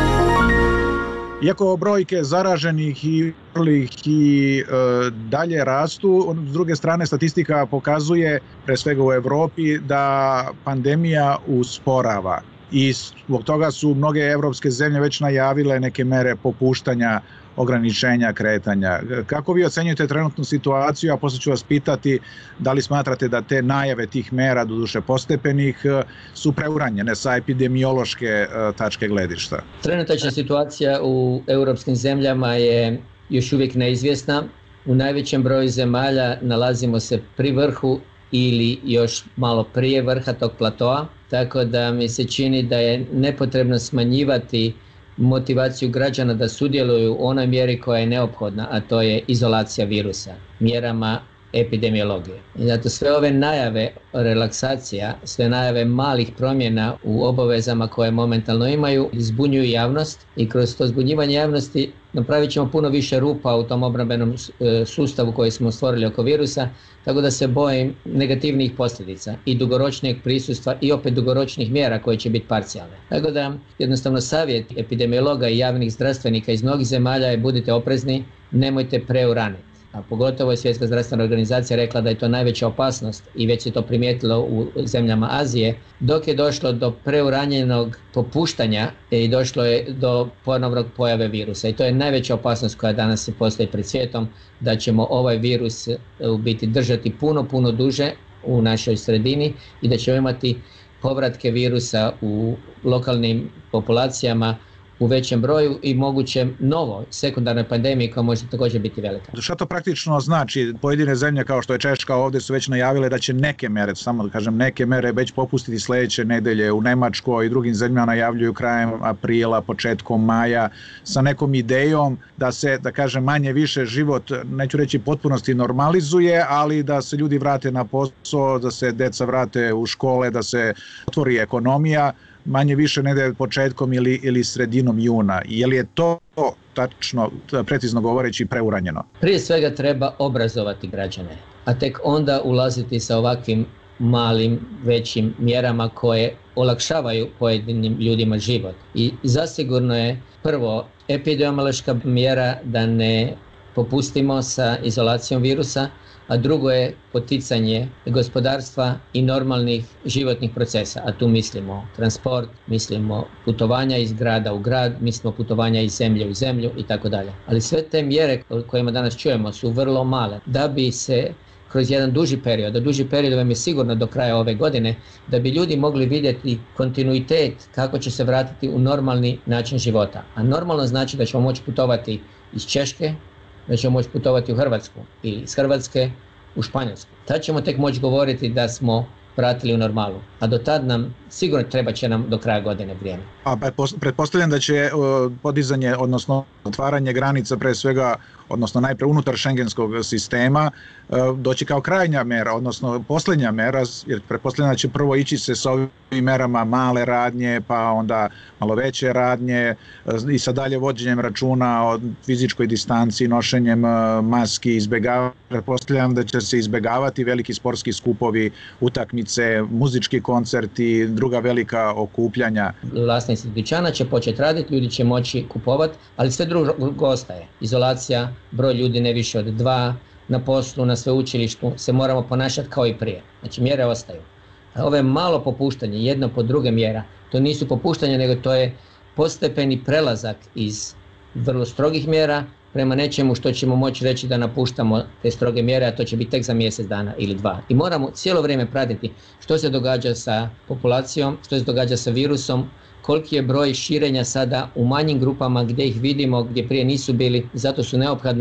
Iako brojke zaraženih i umrlih i e, dalje rastu, s druge strane statistika pokazuje, pre svega u Evropi, da pandemija usporava. I zbog toga su mnoge evropske zemlje već najavile neke mere popuštanja, ograničenja kretanja. Kako vi ocenjujete trenutnu situaciju, a posle ću vas pitati da li smatrate da te najave tih mera, doduše postepenih, su preuranjene sa epidemiološke tačke gledišta? Trenutačna situacija u europskim zemljama je još uvijek neizvjesna. U najvećem broju zemalja nalazimo se pri vrhu ili još malo prije vrha tog platoa, tako da mi se čini da je nepotrebno smanjivati motivaciju građana da sudjeluju u onoj mjeri koja je neophodna, a to je izolacija virusa, mjerama epidemiologije. I zato sve ove najave relaksacija, sve najave malih promjena u obavezama koje momentalno imaju, zbunjuju javnost i kroz to zbunjivanje javnosti napravit ćemo puno više rupa u tom obrambenom sustavu koji smo stvorili oko virusa, tako da se bojim negativnih posljedica i dugoročnijeg prisustva i opet dugoročnih mjera koje će biti parcijalne. Tako da jednostavno savjet epidemiologa i javnih zdravstvenika iz mnogih zemalja je budite oprezni, nemojte preuraniti. A pogotovo je Svjetska zdravstvena organizacija rekla da je to najveća opasnost i već se to primijetilo u zemljama Azije, dok je došlo do preuranjenog popuštanja i došlo je do ponovnog pojave virusa. I to je najveća opasnost koja danas postoji pred svijetom, da ćemo ovaj virus u biti držati puno, puno duže u našoj sredini i da ćemo imati povratke virusa u lokalnim populacijama u većem broju i moguće novo sekundarnoj pandemiji koja može također biti velika. Šta to praktično znači? Pojedine zemlje kao što je Češka ovdje su već najavile da će neke mere, samo da kažem neke mere, već popustiti sljedeće nedelje. U Nemačkoj i drugim zemljama najavljuju krajem aprila, početkom maja sa nekom idejom da se, da kažem, manje više život, neću reći potpunosti normalizuje, ali da se ljudi vrate na posao, da se deca vrate u škole, da se otvori ekonomija, manje više negdje početkom ili, ili sredinom juna. Je li je to tačno, precizno govoreći, preuranjeno? Prije svega treba obrazovati građane, a tek onda ulaziti sa ovakvim malim, većim mjerama koje olakšavaju pojedinim ljudima život. I zasigurno je prvo epidemiološka mjera da ne popustimo sa izolacijom virusa, a drugo je poticanje gospodarstva i normalnih životnih procesa, a tu mislimo transport, mislimo putovanja iz grada u grad, mislimo putovanja iz zemlje u zemlju i tako dalje. Ali sve te mjere o kojima danas čujemo su vrlo male, da bi se kroz jedan duži period, a duži period vam je sigurno do kraja ove godine, da bi ljudi mogli vidjeti kontinuitet kako će se vratiti u normalni način života. A normalno znači da ćemo moći putovati iz Češke, da ćemo moći putovati u Hrvatsku i iz Hrvatske u Španjolsku. Tad ćemo tek moći govoriti da smo vratili u normalu. A do tad nam sigurno treba će nam do kraja godine vrijeme. A pretpostavljam da će podizanje, odnosno otvaranje granica pre svega, odnosno najpre unutar šengenskog sistema, doći kao krajnja mera, odnosno posljednja mera, jer pretpostavljam da će prvo ići se s ovim merama male radnje, pa onda malo veće radnje i sa dalje vođenjem računa o fizičkoj distanci, nošenjem maski, izbjegavati. Pretpostavljam da će se izbjegavati veliki sportski skupovi, utakmice, muzički koncerti, druga velika okupljanja. Vlasnici dućana će početi raditi, ljudi će moći kupovati, ali sve drugo ostaje. Izolacija, broj ljudi ne više od dva, na poslu, na sveučilištu se moramo ponašati kao i prije. Znači mjere ostaju. A ove malo popuštanje, jedno po druge mjera, to nisu popuštanje, nego to je postepeni prelazak iz vrlo strogih mjera prema nečemu što ćemo moći reći da napuštamo te stroge mjere, a to će biti tek za mjesec dana ili dva. I moramo cijelo vrijeme pratiti što se događa sa populacijom, što se događa sa virusom, koliki je broj širenja sada u manjim grupama gdje ih vidimo, gdje prije nisu bili, zato su neophodna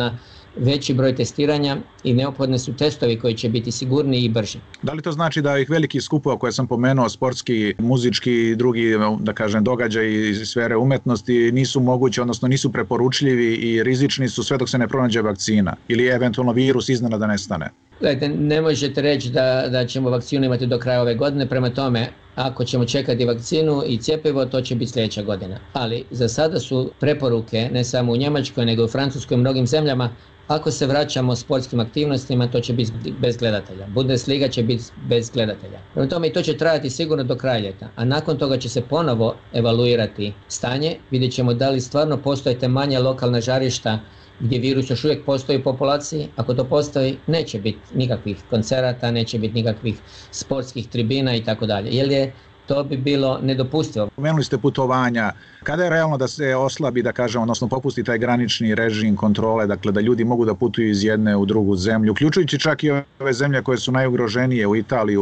veći broj testiranja i neophodne su testovi koji će biti sigurniji i brži. Da li to znači da ih veliki skupova koje sam pomenuo, sportski, muzički i drugi, da kažem, događaji iz sfere umetnosti nisu mogući, odnosno nisu preporučljivi i rizični su sve dok se ne pronađe vakcina ili eventualno virus iznenada nestane? Gledajte, ne možete reći da, da ćemo vakcinu imati do kraja ove godine, prema tome ako ćemo čekati vakcinu i cjepivo, to će biti sljedeća godina. Ali za sada su preporuke, ne samo u Njemačkoj, nego i u Francuskoj i mnogim zemljama, ako se vraćamo sportskim aktivnostima, to će biti bez gledatelja. Bundesliga će biti bez gledatelja. Prema tome i to će trajati sigurno do kraja ljeta. A nakon toga će se ponovo evaluirati stanje. Vidjet ćemo da li stvarno postoje te manja lokalna žarišta gdje virus još uvijek postoji u populaciji. Ako to postoji, neće biti nikakvih koncerata, neće biti nikakvih sportskih tribina i tako dalje. Jer je to bi bilo nedopustivo. Pomenuli ste putovanja. Kada je realno da se oslabi, da kažem, odnosno popusti taj granični režim kontrole, dakle da ljudi mogu da putuju iz jedne u drugu zemlju, uključujući čak i ove zemlje koje su najugroženije, u Italiju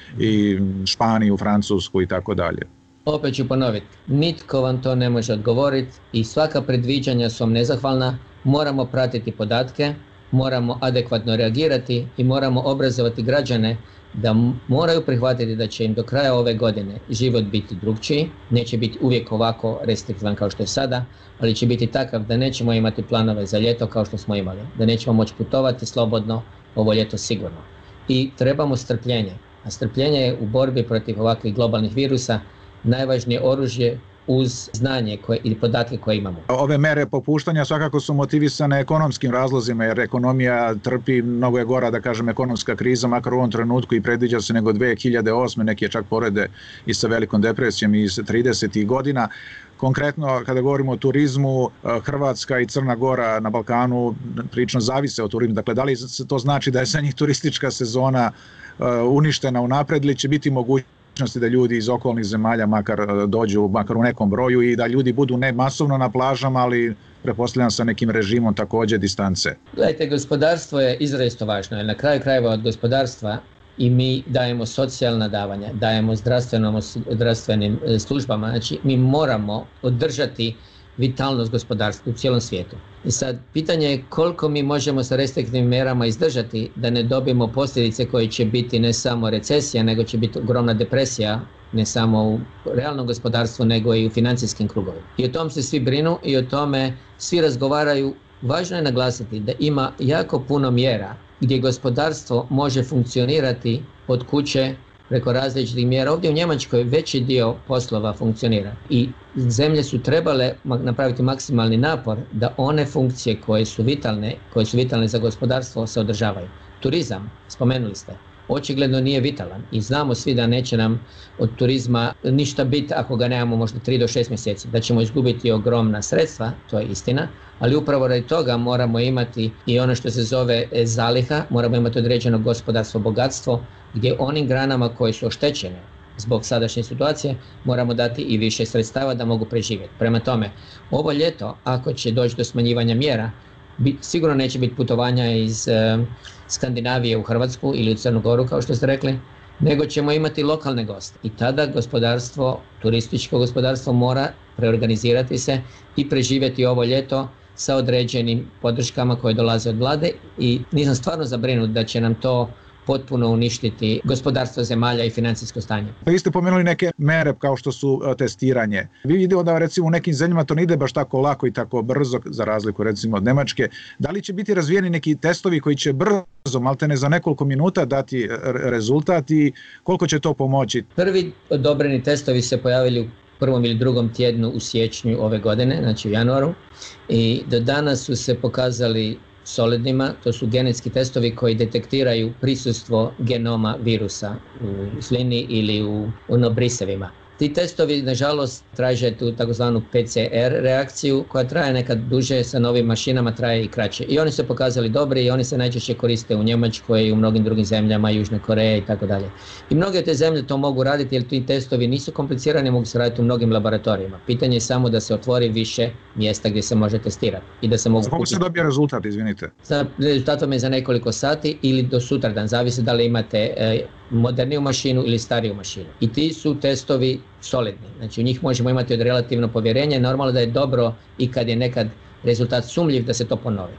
i Španiju, Francusku i tako dalje? Opet ću ponoviti, nitko vam to ne može odgovoriti i svaka predviđanja su vam nezahvalna. Moramo pratiti podatke, moramo adekvatno reagirati i moramo obrazovati građane da moraju prihvatiti da će im do kraja ove godine život biti drugčiji, neće biti uvijek ovako restriktivan kao što je sada, ali će biti takav da nećemo imati planove za ljeto kao što smo imali, da nećemo moći putovati slobodno ovo ljeto sigurno. I trebamo strpljenje, a strpljenje je u borbi protiv ovakvih globalnih virusa najvažnije oružje uz znanje koje, i podatke koje imamo. Ove mere popuštanja svakako su motivisane ekonomskim razlozima, jer ekonomija trpi, mnogo je gora, da kažem, ekonomska kriza, makar u ovom trenutku i predviđa se nego dve hiljade osme, neki je čak porede i sa velikom depresijom iz tridesetih godina. Konkretno, kada govorimo o turizmu, Hrvatska i Crna Gora na Balkanu prilično zavise od turizma. Dakle, da li to znači da je za njih turistička sezona uništena unapred ili će biti mogućnost da ljudi iz okolnih zemalja makar dođu, makar u nekom broju i da ljudi budu ne masovno na plažama, ali pretpostavljam sa nekim režimom također distance? Gledajte, gospodarstvo je izrazito važno, jer na kraju krajeva od gospodarstva i mi dajemo socijalna davanja, dajemo zdravstvenim službama, znači mi moramo održati vitalnost gospodarstva u cijelom svijetu. I sad, pitanje je koliko mi možemo sa restriktivnim mjerama izdržati da ne dobijemo posljedice koje će biti ne samo recesija, nego će biti ogromna depresija, ne samo u realnom gospodarstvu, nego i u financijskim krugovima. I o tom se svi brinu i o tome svi razgovaraju. Važno je naglasiti da ima jako puno mjera gdje gospodarstvo može funkcionirati od kuće preko različitih mjera. Ovdje u Njemačkoj veći dio poslova funkcionira i zemlje su trebale napraviti maksimalni napor da one funkcije koje su vitalne, koje su vitalne za gospodarstvo se održavaju. Turizam, spomenuli ste, očigledno nije vitalan i znamo svi da neće nam od turizma ništa biti ako ga nemamo možda tri do šest mjeseci, da ćemo izgubiti ogromna sredstva, to je istina, ali upravo radi toga moramo imati i ono što se zove zaliha, moramo imati određeno gospodarsko bogatstvo gdje onim granama koje su oštećene zbog sadašnje situacije moramo dati i više sredstava da mogu preživjeti. Prema tome, ovo ljeto, ako će doći do smanjivanja mjera, bi, sigurno neće biti putovanja iz e, Skandinavije u Hrvatsku ili u Crnu Goru, kao što ste rekli, nego ćemo imati lokalne goste. I tada gospodarstvo, turističko gospodarstvo mora preorganizirati se i preživjeti ovo ljeto sa određenim podrškama koje dolaze od vlade i nisam stvarno zabrinut da će nam to potpuno uništiti gospodarstvo zemalja i financijsko stanje. Vi ste pomenuli neke mere kao što su testiranje. Vi vidite da recimo u nekim zemljama to ne ide baš tako lako i tako brzo, za razliku recimo od Njemačke. Da li će biti razvijeni neki testovi koji će brzo, maltene za nekoliko minuta dati rezultat i koliko će to pomoći? Prvi odobreni testovi se pojavili u prvom ili drugom tjednu u siječnju ove godine, znači u januaru, i do danas su se pokazali solidnima. To su genetski testovi koji detektiraju prisustvo genoma virusa u slini ili u unobrisevima. Ti testovi, nažalost, traže tu takozvanu P C R reakciju koja traje nekad duže, sa novim mašinama traje i kraće. I oni su pokazali dobri i oni se najčešće koriste u Njemačkoj i u mnogim drugim zemljama, Južne Koreje i tako dalje. I mnoge te zemlje to mogu raditi jer ti testovi nisu komplicirani, mogu se raditi u mnogim laboratorijima. Pitanje je samo da se otvori više mjesta gdje se može testirati i da se mogu kupiti. Kako se dobije rezultat, izvinite? Rezultat vam je za nekoliko sati ili do sutradan, zavisi da li imate e, moderniju mašinu ili stariju mašinu. I ti su testovi solidni. Znači u njih možemo imati od relativno povjerenje. Normalno da je dobro i kad je nekad rezultat sumnjiv da se to ponovi.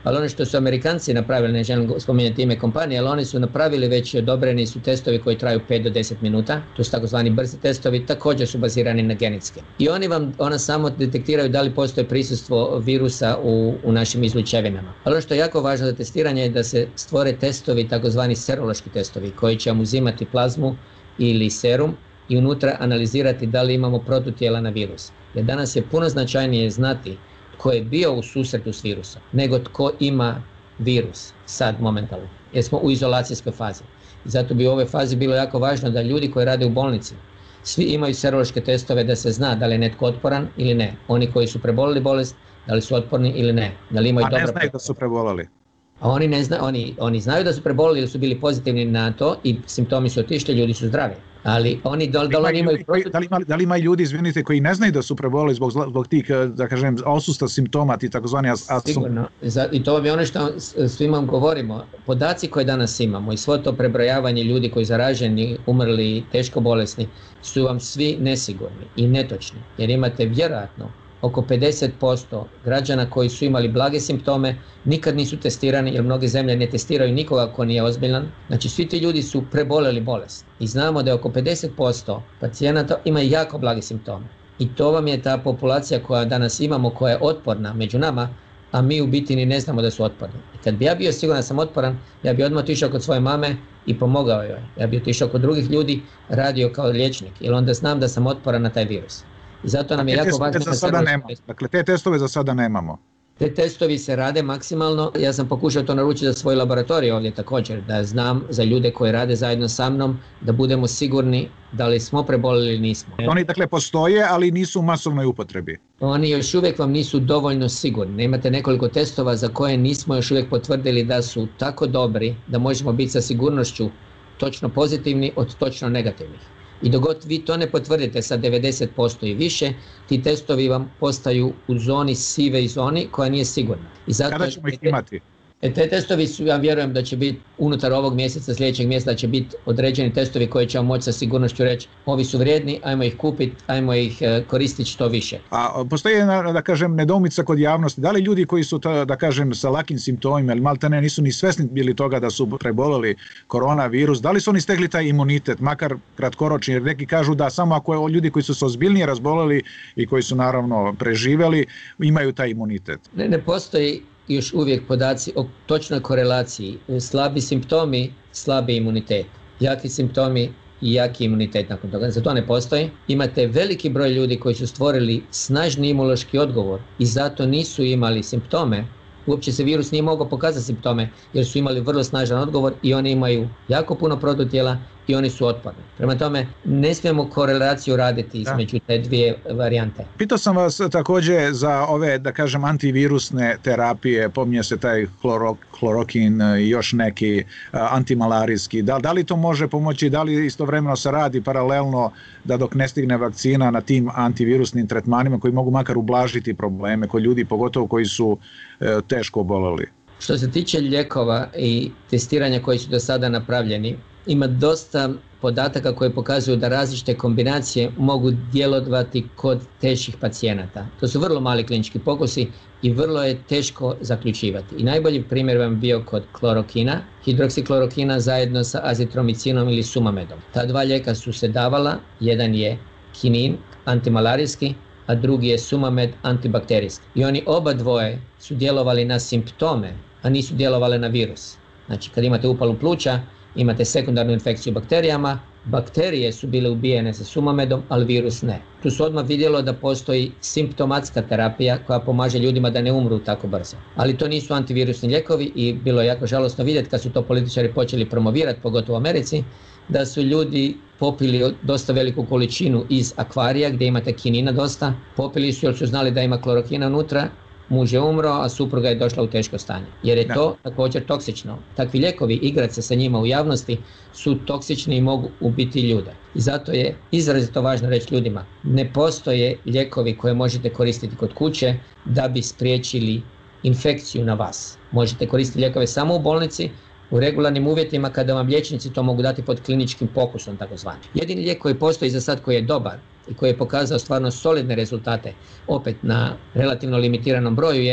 Ali ono što su Amerikanci napravili, ne želim spominjati ime kompanije, ali oni su napravili već odobreni su testovi koji traju pet do deset minuta, to su takozvani brzi testovi, također su bazirani na genetske. I oni vam ona samo detektiraju da li postoji prisustvo virusa u, u našim izlučevinama. Ali ono što je jako važno za testiranje je da se stvore testovi, takozvani serološki testovi, koji će vam uzimati plazmu ili serum i unutra analizirati da li imamo protutijela na virus. Jer danas je puno značajnije znati tko je bio u susretu s virusom, nego tko ima virus sad momentalno, jer smo u izolacijskoj fazi. I zato bi u ovoj fazi bilo jako važno da ljudi koji rade u bolnici, svi imaju serološke testove da se zna da li je netko otporan ili ne. Oni koji su prebolili bolest, da li su otporni ili ne. Da li imaju A ne znaju da su prebolili. A oni, ne zna, oni, oni znaju da su prebolili ili su bili pozitivni na to i simptomi su otišli, ljudi su zdravi. Ali oni da, da, li imaju koji, da, li ima, da li ima ljudi, izvinite, koji ne znaju da su prebolili zbog, zbog tih, da kažem, odsustva simptoma, ti takozvani asum... Sigurno. I to je ono što svima govorimo. Podaci koje danas imamo i svo to prebrojavanje ljudi koji zaraženi, umrli, teško bolesni, su vam svi nesigurni i netočni. Jer imate vjerojatno oko pedeset posto građana koji su imali blage simptome, nikad nisu testirani jer mnoge zemlje ne testiraju nikoga ko nije ozbiljan. Znači svi ti ljudi su preboleli bolest i znamo da je oko pedeset posto pacijenata ima jako blage simptome. I to vam je ta populacija koja danas imamo, koja je otporna među nama, a mi u biti ni ne znamo da su otporni. I kad bi ja bio siguran da sam otporan, ja bi odmah otišao kod svoje mame i pomogao joj. Ja bi otišao kod drugih ljudi, radio kao liječnik, jer onda znam da sam otporan na taj virus. I zato nam je jako važno... Za sada nemamo. Dakle, te testove za sada nemamo. Te testovi se rade maksimalno. Ja sam pokušao to naručiti za svoj laboratorij ovdje također, da znam za ljude koji rade zajedno sa mnom, da budemo sigurni da li smo prebolili ili nismo. Oni dakle postoje, ali nisu u masovnoj upotrebi. Oni još uvijek vam nisu dovoljno sigurni. Imate nekoliko testova za koje nismo još uvijek potvrdili da su tako dobri da možemo biti sa sigurnošću točno pozitivni od točno negativnih. I dok god vi to ne potvrdite sa devedeset posto i više, ti testovi vam postaju u zoni sive i zoni koja nije sigurna. I zato Kada ćemo ih imati? E, te testovi su, ja vjerujem da će biti unutar ovog mjeseca, sljedećeg mjeseca da će biti određeni testovi koji će vam moći sa sigurnošću reći ovi su vrijedni, ajmo ih kupiti, ajmo ih koristiti što više. A postoji, da kažem, nedoumica kod javnosti, da li ljudi koji su, da kažem, sa lakim simptomima ili maltene nisu ni svesni bili toga da su preboleli koronavirus, da li su oni stegli taj imunitet, makar kratkoročni, jer neki kažu da samo ako ljudi koji su se ozbiljnije razboleli i koji su naravno preživeli, imaju taj imunitet. Ne, ne postoji još uvijek podaci o točnoj korelaciji. Slabi simptomi, slabi imunitet. Jaki simptomi i jaki imunitet nakon toga. Za to ne postoji. Imate veliki broj ljudi koji su stvorili snažni imunološki odgovor i zato nisu imali simptome. Uopće se virus nije mogao pokazati simptome jer su imali vrlo snažan odgovor i oni imaju jako puno protutijela i oni su otporni. Prema tome, ne smijemo korelaciju raditi između te dvije varijante. Pitao sam vas također za ove, da kažem, antivirusne terapije, pominje se taj kloro, klorokin i još neki uh, antimalarijski. Da, da li to može pomoći, da li istovremeno se radi paralelno da dok ne stigne vakcina na tim antivirusnim tretmanima koji mogu makar ublažiti probleme kod ljudi, pogotovo koji su uh, teško oboleli? Što se tiče lijekova i testiranja koji su do sada napravljeni, ima dosta podataka koji pokazuju da različite kombinacije mogu djelovati kod teških pacijenata. To su vrlo mali klinički pokusi i vrlo je teško zaključivati. I najbolji primjer vam bio kod klorokina, hidroksiklorokina zajedno sa azitromicinom ili sumamedom. Ta dva lijeka su se davala, jedan je kinin, antimalarijski, a drugi je sumamed, antibakterijski. I oni oba dvoje su djelovali na simptome, a nisu djelovali na virus. Znači, kad imate upalu pluća, imate sekundarnu infekciju bakterijama, bakterije su bile ubijene sa sumamedom, ali virus ne. Tu se odmah vidjelo da postoji simptomatska terapija koja pomaže ljudima da ne umru tako brzo. Ali to nisu antivirusni lijekovi i bilo je jako žalosno vidjeti kad su to političari počeli promovirati, pogotovo u Americi, da su ljudi popili dosta veliku količinu iz akvarija gdje imate kinina dosta, popili su jer su znali da ima klorokina unutra, muž je umro, a supruga je došla u teško stanje. Jer je to također toksično. Takvi lijekovi, igrati se sa njima u javnosti, su toksični i mogu ubiti ljude. I zato je izrazito važno reći ljudima, ne postoje lijekovi koje možete koristiti kod kuće da bi spriječili infekciju na vas. Možete koristiti lijekove samo u bolnici, u regularnim uvjetima kada vam liječnici to mogu dati pod kliničkim pokusom takozvani. Jedini lijek koji postoji za sad koji je dobar i koji je pokazao stvarno solidne rezultate opet na relativno limitiranom broju je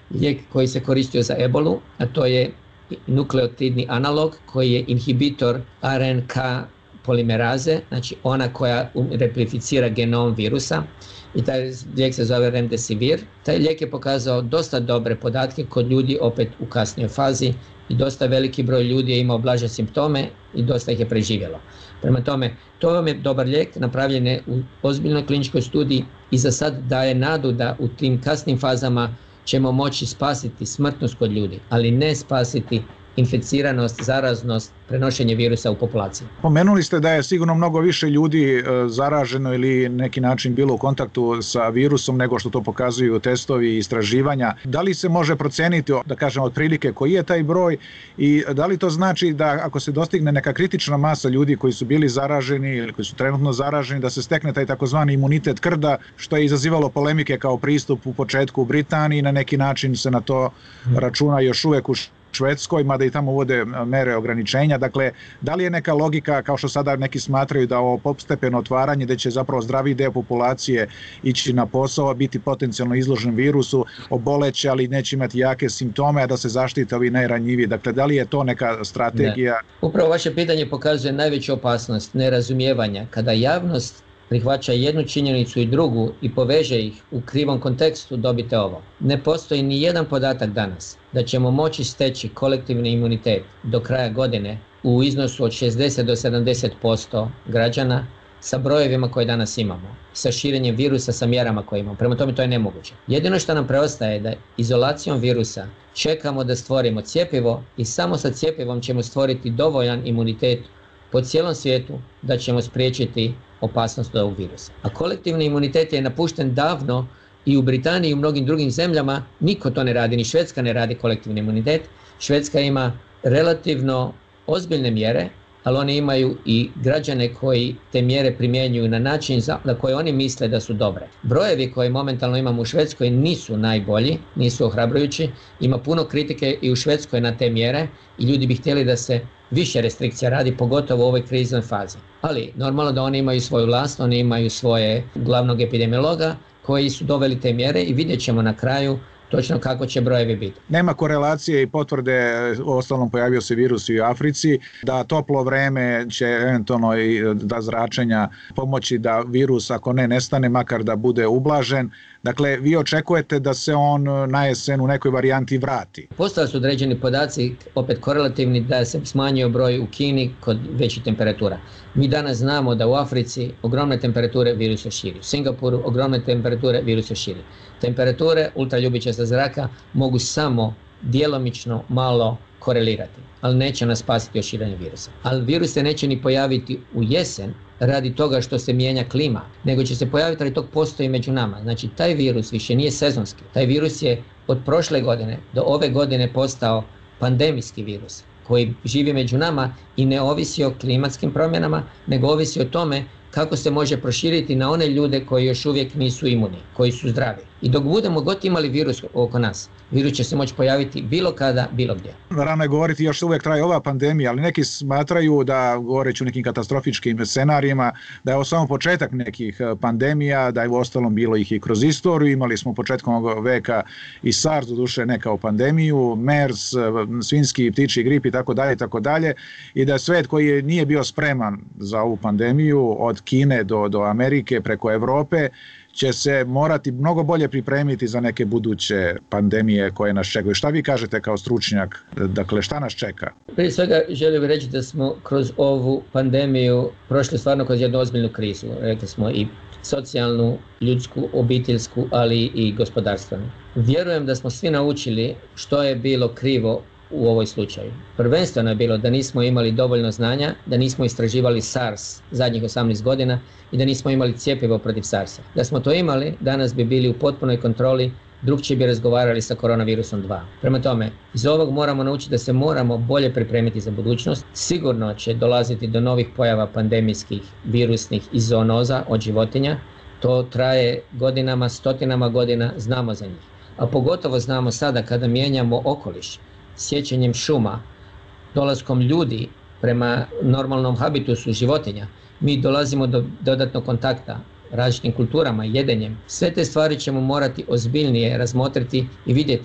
lijek koji se koristio za ebolu, a to je nukleotidni analog koji je inhibitor R N K polimeraze, znači ona koja replificira genom virusa, i taj lijek se zove Remdesivir. Taj lijek je pokazao dosta dobre podatke kod ljudi opet u kasnijoj fazi i dosta veliki broj ljudi je imao blaže simptome i dosta ih je preživjelo. Prema tome, to vam je dobar lijek, napravljen je u ozbiljnoj kliničkoj studiji i za sad daje nadu da u tim kasnim fazama ćemo moći spasiti smrtnost kod ljudi, ali ne spasiti inficiranost, zaraznost, prenošenje virusa u populaciji. Pomenuli ste da je sigurno mnogo više ljudi zaraženo ili neki način bilo u kontaktu sa virusom nego što to pokazuju testovi i istraživanja. Da li se može proceniti, da kažem, otprilike koji je taj broj i da li to znači da ako se dostigne neka kritična masa ljudi koji su bili zaraženi ili koji su trenutno zaraženi, da se stekne taj takozvani imunitet krda, što je izazivalo polemike kao pristup u početku u Britaniji, na neki način se na to računa još uvek u Švedskoj, mada i tamo uvode mere ograničenja. Dakle, da li je neka logika, kao što sada neki smatraju, da ovo postepeno otvaranje, da će zapravo zdravi deo populacije ići na posao, biti potencijalno izložen virusu, oboleće, ali neće imati jake simptome, a da se zaštite ovi najranjiviji. Dakle, da li je to neka strategija? Ne. Upravo vaše pitanje pokazuje najveću opasnost nerazumijevanja. Kada javnost prihvaća jednu činjenicu i drugu i poveže ih u krivom kontekstu, dobite ovo. Ne postoji ni jedan podatak danas da ćemo moći steći kolektivni imunitet do kraja godine u iznosu od šezdeset do sedamdeset posto građana sa brojevima koje danas imamo, sa širenjem virusa, sa mjerama koje imamo. Prema tome to je nemoguće. Jedino što nam preostaje je da izolacijom virusa čekamo da stvorimo cjepivo i samo sa cjepivom ćemo stvoriti dovoljan imunitet po cijelom svijetu da ćemo spriječiti opasnost od ovog virusa. A kolektivni imunitet je napušten davno i u Britaniji i u mnogim drugim zemljama. Niko to ne radi, ni Švedska ne radi kolektivni imunitet. Švedska ima relativno ozbiljne mjere, ali oni imaju i građane koji te mjere primjenjuju na način na koji oni misle da su dobre. Brojevi koje momentalno imamo u Švedskoj nisu najbolji, nisu ohrabrujući. Ima puno kritike i u Švedskoj na te mjere i ljudi bi htjeli da se više restrikcija radi, pogotovo u ovoj kriznoj fazi. Ali normalno da oni imaju svoju vlast, oni imaju svoje glavnog epidemiologa koji su doveli te mjere i vidjet ćemo na kraju točno kako će brojevi biti. Nema korelacije i potvrde, u ostalom pojavio se virus i u Africi, da toplo vreme će eventualno i da zračenja pomoći da virus, ako ne nestane, makar da bude ublažen. Dakle, vi očekujete da se on na jesen u nekoj varijanti vrati? Postojali su određeni podaci, opet korelativni, da se smanjio broj u Kini kod većih temperatura. Mi danas znamo da u Africi ogromne temperature virus se širi. U Singapuru ogromne temperature virus se širi. Temperature ultraljubičasta zraka mogu samo djelomično malo korelirati, ali neće nas spasiti od širenja virusa. Ali virus se neće ni pojaviti u jesen radi toga što se mijenja klima, nego će se pojaviti radi tog postoji među nama. Znači, taj virus više nije sezonski. Taj virus je od prošle godine do ove godine postao pandemijski virus koji živi među nama i ne ovisi o klimatskim promjenama, nego ovisi o tome kako se može proširiti na one ljude koji još uvijek nisu imuni, koji su zdravi. I dok budemo god imali virus oko nas, virus će se moći pojaviti bilo kada, bilo gdje. Rano je govoriti, još uvijek traje ova pandemija, ali neki smatraju da, govoreći o nekim katastrofičkim scenarijima, da je ovo samo početak nekih pandemija, da je u ostalom bilo ih i kroz istoriju. Imali smo početkom ovog veka i SARS, doduše ne kao pandemiju, MERS, svinjski i ptičji grip i tako dalje, tako dalje, i da je svet koji nije bio spreman za ovu pandemiju, od Kine do, do Amerike preko Europe, će se morati mnogo bolje pripremiti za neke buduće pandemije koje nas čekaju. Šta vi kažete kao stručnjak? Dakle, šta nas čeka? Prije svega želim reći da smo kroz ovu pandemiju prošli stvarno kroz jednu ozbiljnu krizu. Rekli smo i socijalnu, ljudsku, obiteljsku, ali i gospodarstvenu. Vjerujem da smo svi naučili što je bilo krivo u ovoj slučaju. Prvenstveno je bilo da nismo imali dovoljno znanja, da nismo istraživali SARS zadnjih osamnaest godina i da nismo imali cjepivo protiv SARS-a. Da smo to imali, danas bi bili u potpunoj kontroli, drugčije bi razgovarali sa koronavirusom dva. Prema tome, iz ovog moramo naučiti da se moramo bolje pripremiti za budućnost. Sigurno će dolaziti do novih pojava pandemijskih, virusnih i zoonoza od životinja. To traje godinama, stotinama godina, znamo za njih. A pogotovo znamo sada kada mijenjamo okoliš, sjećanjem šuma, dolaskom ljudi prema normalnom habitusu životinja, mi dolazimo do dodatnog kontakta različitim kulturama, jedenjem. Sve te stvari ćemo morati ozbiljnije razmotriti i vidjeti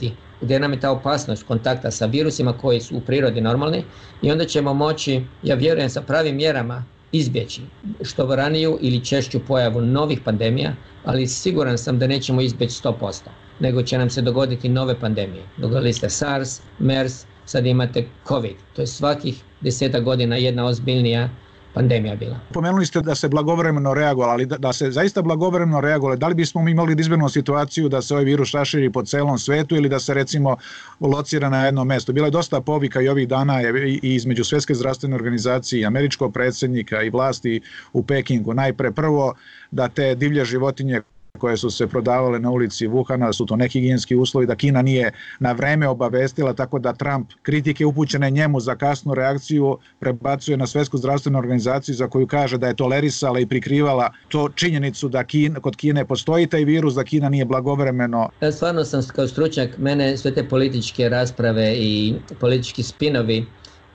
gdje nam je ta opasnost kontakta sa virusima koji su u prirodi normalni i onda ćemo moći, ja vjerujem, sa pravim mjerama izbjeći što raniju ili češću pojavu novih pandemija, ali siguran sam da nećemo izbjeći sto posto, nego će nam se dogoditi nove pandemije. Dogodili ste SARS, MERS, sad imate COVID. To je svakih desetak godina jedna ozbiljnija pandemija bila. Pomenuli ste da se blagovremeno reagovalo, ali da, da se zaista blagovremeno reagovalo, da li bismo mi imali izbjegnu situaciju da se ovaj virus raširi po celom svetu ili da se recimo locira na jednom mjestu? Bilo je dosta povika i ovih dana i između Svjetske zdravstvene organizacije i američkog predsjednika i vlasti u Pekingu. Najpre prvo da te divlje životinje koje su se prodavale na ulici Wuhana, su to nehigijenski uslovi, da Kina nije na vreme obavestila, tako da Trump kritike upućene njemu za kasnu reakciju prebacuje na Svjetsku zdravstvenu organizaciju za koju kaže da je tolerisala i prikrivala to činjenicu da Kina, kod Kine postoji taj virus, da Kina nije blagovremeno. Ja stvarno sam kao stručnjak, mene sve te političke rasprave i politički spinovi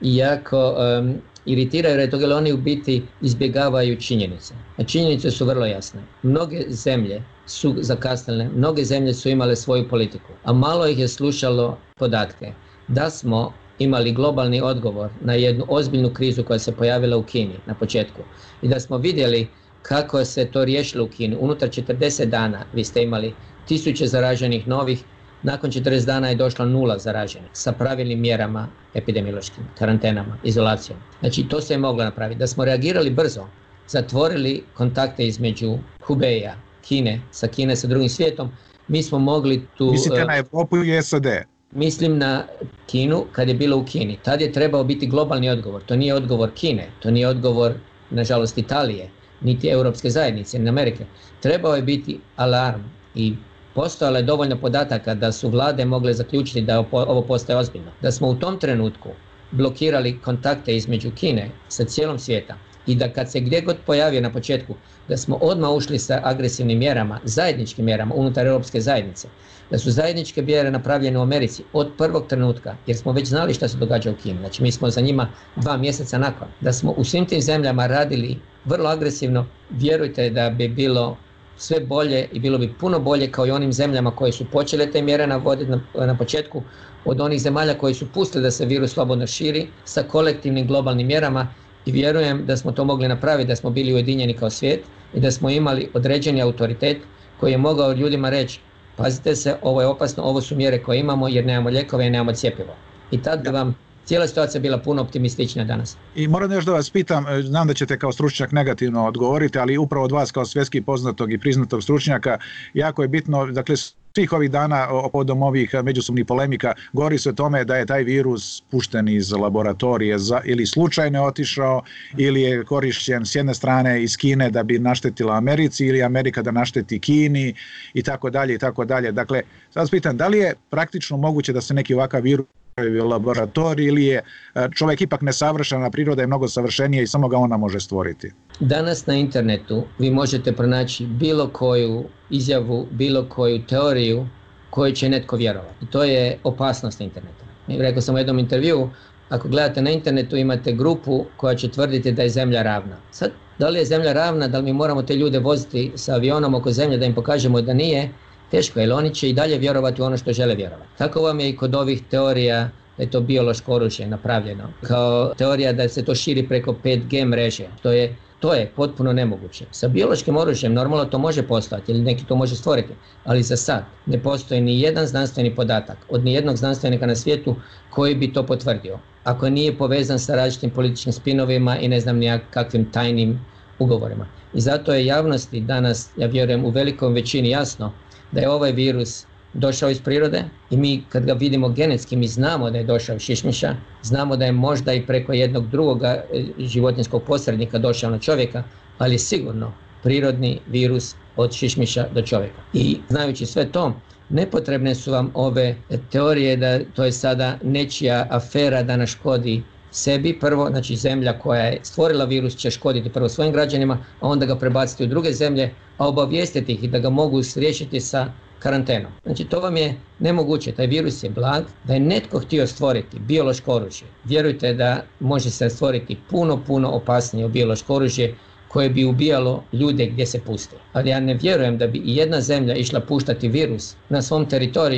jako um, iritiraju jer toga oni u biti izbjegavaju činjenice. A činjenice su vrlo jasne. Mnoge zemlje su zakasnile, mnoge zemlje su imale svoju politiku, a malo ih je slušalo podatke. Da smo imali globalni odgovor na jednu ozbiljnu krizu koja se pojavila u Kini na početku i da smo vidjeli kako se to riješilo u Kini. Unutar četrdeset dana vi ste imali tisuće zaraženih novih, nakon četrdeset dana je došlo nula zaraženih sa pravilnim mjerama epidemiološkim, karantenama, izolacijom. Znači to se je moglo napraviti. Da smo reagirali brzo, zatvorili kontakte između Hubeja, Kine, sa Kine sa drugim svijetom, mi smo mogli tu... Mislite na Evropu i S A D? Mislim na Kinu kad je bilo u Kini. Tad je trebao biti globalni odgovor. To nije odgovor Kine, to nije odgovor, nažalost, Italije, niti Europske zajednice, ni Amerike. Trebao je biti alarm i postojalo je dovoljno podataka da su vlade mogle zaključiti da ovo postaje ozbiljno. Da smo u tom trenutku blokirali kontakte između Kine sa cijelom svijeta i da kad se gdje god pojavio na početku, da smo odmah ušli sa agresivnim mjerama, zajedničkim mjerama unutar Europske zajednice, da su zajedničke mjere napravljene u Americi od prvog trenutka, jer smo već znali šta se događa u Kini. Znači mi smo za njima dva mjeseca nakon. Da smo u svim tim zemljama radili vrlo agresivno, vjerujte da bi bilo sve bolje i bilo bi puno bolje kao i onim zemljama koje su počele te mjere navoditi na, na početku, od onih zemalja koji su pustili da se virus slobodno širi sa kolektivnim globalnim mjerama i vjerujem da smo to mogli napraviti, da smo bili ujedinjeni kao svijet i da smo imali određeni autoritet koji je mogao ljudima reći pazite se, ovo je opasno, ovo su mjere koje imamo jer nemamo lijekove i nemamo cjepivo. I tad bi vam cijela situacija bila puno optimističnija danas. I moram još da vas pitam, znam da ćete kao stručnjak negativno odgovoriti, ali upravo od vas kao svjetski poznatog i priznatog stručnjaka, jako je bitno, dakle, svih ovih dana povodom ovih međusobnih polemika, govori se o tome da je taj virus pušten iz laboratorije za, ili slučajno otišao, ili je korišćen s jedne strane iz Kine da bi naštetila Americi, ili Amerika da našteti Kini, i tako dalje, i tako dalje. Dakle, sad vas pitam, da li je praktično moguće da se neki ovakav virus laboratorij ili je čovjek ipak nesavršen, a priroda je mnogo savršenija i samo ga ona može stvoriti? Danas na internetu vi možete pronaći bilo koju izjavu, bilo koju teoriju koju će netko vjerovati. I to je opasnost interneta. Rekao sam u jednom intervjuu, ako gledate na internetu imate grupu koja će tvrditi da je zemlja ravna. Sad, da li je zemlja ravna, da li mi moramo te ljude voziti sa avionom oko zemlje da im pokažemo da nije, teško, jer oni će i dalje vjerovati u ono što žele vjerovati. Tako vam je i kod ovih teorija da je to biološko oružje napravljeno. Kao teorija da se to širi preko pet G mreže. To je, to je potpuno nemoguće. Sa biološkim oružjem normalno to može postojati ili neki to može stvoriti, ali za sad ne postoji ni jedan znanstveni podatak od ni jednog znanstvenika na svijetu koji bi to potvrdio. Ako nije povezan sa različitim političkim spinovima i ne znam ni kakvim tajnim ugovorima. I zato je javnosti danas, ja vjerujem, u velikom većini jasno da je ovaj virus došao iz prirode i mi kad ga vidimo genetski, mi znamo da je došao iz šišmiša, znamo da je možda i preko jednog drugog životinjskog posrednika došao na čovjeka, ali sigurno prirodni virus od šišmiša do čovjeka. I znajući sve to, nepotrebne su vam ove teorije da to je sada nečija afera da naškodi sebi prvo, znači zemlja koja je stvorila virus će škoditi prvo svojim građanima, a onda ga prebaciti u druge zemlje, a obavijestiti ih da ga mogu riješiti sa karantenom. Znači to vam je nemoguće, taj virus je blag, da je netko htio stvoriti biološko oružje. Vjerujte da može se stvoriti puno, puno opasnije biološko oružje koje bi ubijalo ljude gdje se puste. Ali ja ne vjerujem da bi i jedna zemlja išla puštati virus na svom teritoriju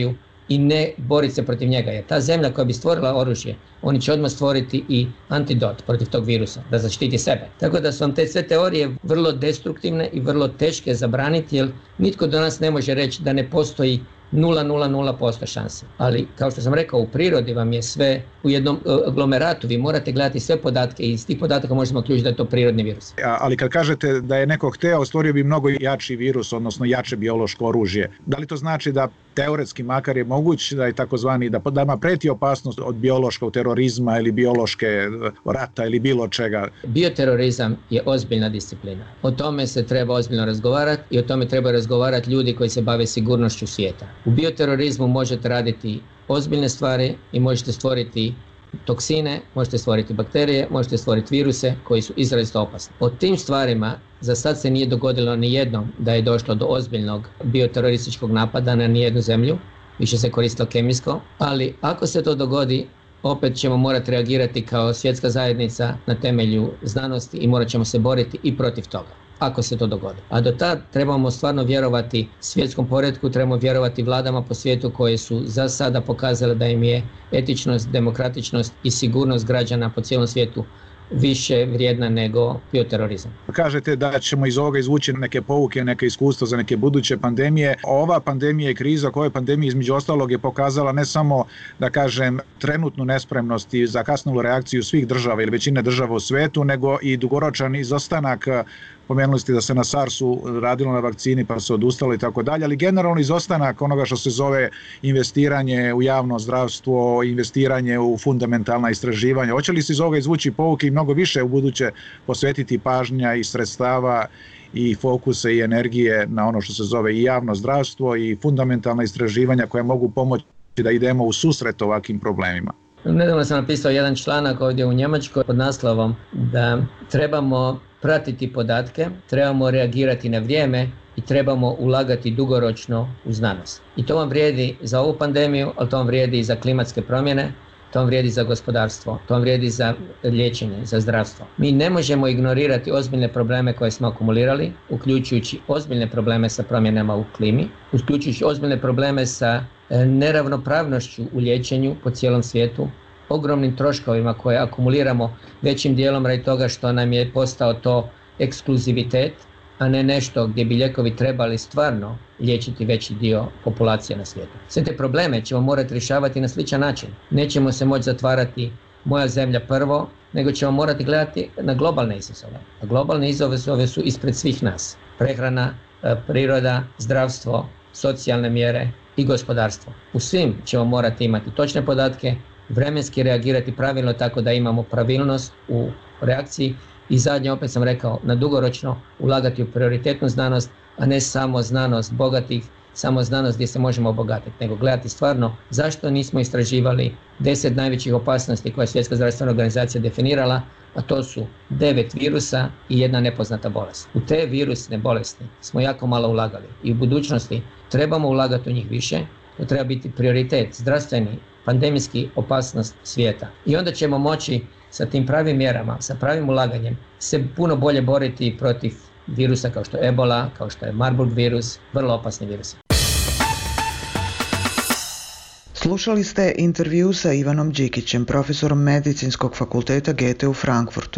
i ne boriti se protiv njega. Jer ta zemlja koja bi stvorila oružje, oni će odmah stvoriti i antidot protiv tog virusa, da zaštiti sebe. Tako da su vam te sve teorije vrlo destruktivne i vrlo teške zabraniti, jer nitko do nas ne može reći da ne postoji nula zarez nula posto šanse. Ali, kao što sam rekao, u prirodi vam je sve u jednom aglomeratu. Vi morate gledati sve podatke i iz tih podataka možemo ključiti da je to prirodni virus. A, ali kad kažete da je neko hteo, stvorio bi mnogo jači virus, odnosno jače biološko oružje. Da li to znači da teoretski makar je moguć da je takozvani, da, da ima preti opasnost od biološkog terorizma ili biološke rata ili bilo čega? Bioterorizam je ozbiljna disciplina. O tome se treba ozbiljno razgovarati i o tome treba razgovarati ljudi koji se bave sigurnošću svijeta. U bioterorizmu možete raditi ozbiljne stvari i možete stvoriti toksine, možete stvoriti bakterije, možete stvoriti viruse koji su izrazito opasni. O tim stvarima za sad se nije dogodilo ni jednom da je došlo do ozbiljnog bioterorističkog napada na nijednu zemlju, više se koristilo kemijsko, ali ako se to dogodi, opet ćemo morati reagirati kao svjetska zajednica na temelju znanosti i morat ćemo se boriti i protiv toga, ako se to dogodi. A do tad trebamo stvarno vjerovati svjetskom poretku, trebamo vjerovati vladama po svijetu koje su za sada pokazale da im je etičnost, demokratičnost i sigurnost građana po cijelom svijetu više vrijedna nego bioterorizam. Kažete da ćemo iz ovoga izvući neke pouke, neke iskustva za neke buduće pandemije. Ova pandemija i kriza koja je pandemija između ostalog je pokazala ne samo, da kažem, trenutnu nespremnost i zakasnulu reakciju svih država ili većine država u svetu, nego i dugoročan izostanak. Pomenuli ste da se na SARS-u radilo na vakcini pa se odustalo i tako dalje, ali generalno izostanak onoga što se zove investiranje u javno zdravstvo, investiranje u fundamentalna istraživanja. Hoće li se iz ovoga izvući pouke i mnogo više u buduće posvetiti pažnja i sredstava i fokuse i energije na ono što se zove i javno zdravstvo i fundamentalna istraživanja koja mogu pomoći da idemo u susret ovakvim problemima? Nedavno sam napisao jedan članak ovdje u Njemačkoj pod naslovom da trebamo pratiti podatke, trebamo reagirati na vrijeme i trebamo ulagati dugoročno u znanost. I to vam vrijedi za ovu pandemiju, ali to vam vrijedi i za klimatske promjene, to vam vrijedi za gospodarstvo, to vam vrijedi za liječenje, za zdravstvo. Mi ne možemo ignorirati ozbiljne probleme koje smo akumulirali, uključujući ozbiljne probleme sa promjenama u klimi, uključujući ozbiljne probleme sa neravnopravnošću u liječenju po cijelom svijetu, ogromnim troškovima koje akumuliramo većim dijelom radi toga što nam je postao to ekskluzivitet, a ne nešto gdje bi lijekovi trebali stvarno liječiti veći dio populacije na svijetu. Sve te probleme ćemo morati rješavati na sličan način. Nećemo se moći zatvarati moja zemlja prvo, nego ćemo morati gledati na globalne izazove. A globalne izazove su ispred svih nas. Prehrana, priroda, zdravstvo, socijalne mjere i gospodarstvo. U svim ćemo morati imati točne podatke, vremenski reagirati pravilno tako da imamo pravilnost u reakciji i zadnje, opet sam rekao, na dugoročno ulagati u prioritetnu znanost, a ne samo znanost bogatih, samo znanost gdje se možemo obogatiti, nego gledati stvarno zašto nismo istraživali deset najvećih opasnosti koje je Svjetska zdravstvena organizacija definirala, a to su devet virusa i jedna nepoznata bolest. U te virusne bolesti smo jako malo ulagali i u budućnosti trebamo ulagati u njih više, to treba biti prioritet, zdravstveni, pandemijski opasnost svijeta. I onda ćemo moći sa tim pravim mjerama, sa pravim ulaganjem se puno bolje boriti protiv virusa kao što je Ebola, kao što je Marburg virus, vrlo opasni virusi. Slušali ste intervju sa Ivanom Đikićem, profesorom Medicinskog fakulteta Goethe u Frankfurtu.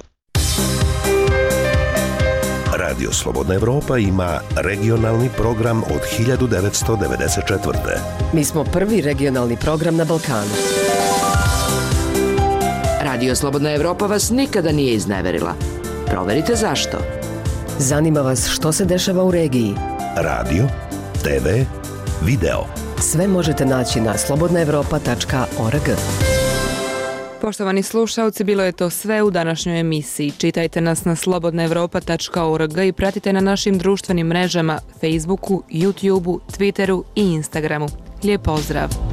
Radio Slobodna Evropa ima regionalni program od hiljadu devetsto devedeset četvrte. Mi smo prvi regionalni program na Balkanu. Radio Slobodna Evropa vas nikada nije izneverila. Proverite zašto. Zanima vas što se dešava u regiji. Radio, te ve, video. Sve možete naći na slobodna evropa tačka org. Poštovani slušalci, bilo je to sve u današnjoj emisiji. Čitajte nas na slobodna evropa tačka org i pratite na našim društvenim mrežama Facebooku, YouTubeu, Twitteru i Instagramu. Lijep pozdrav!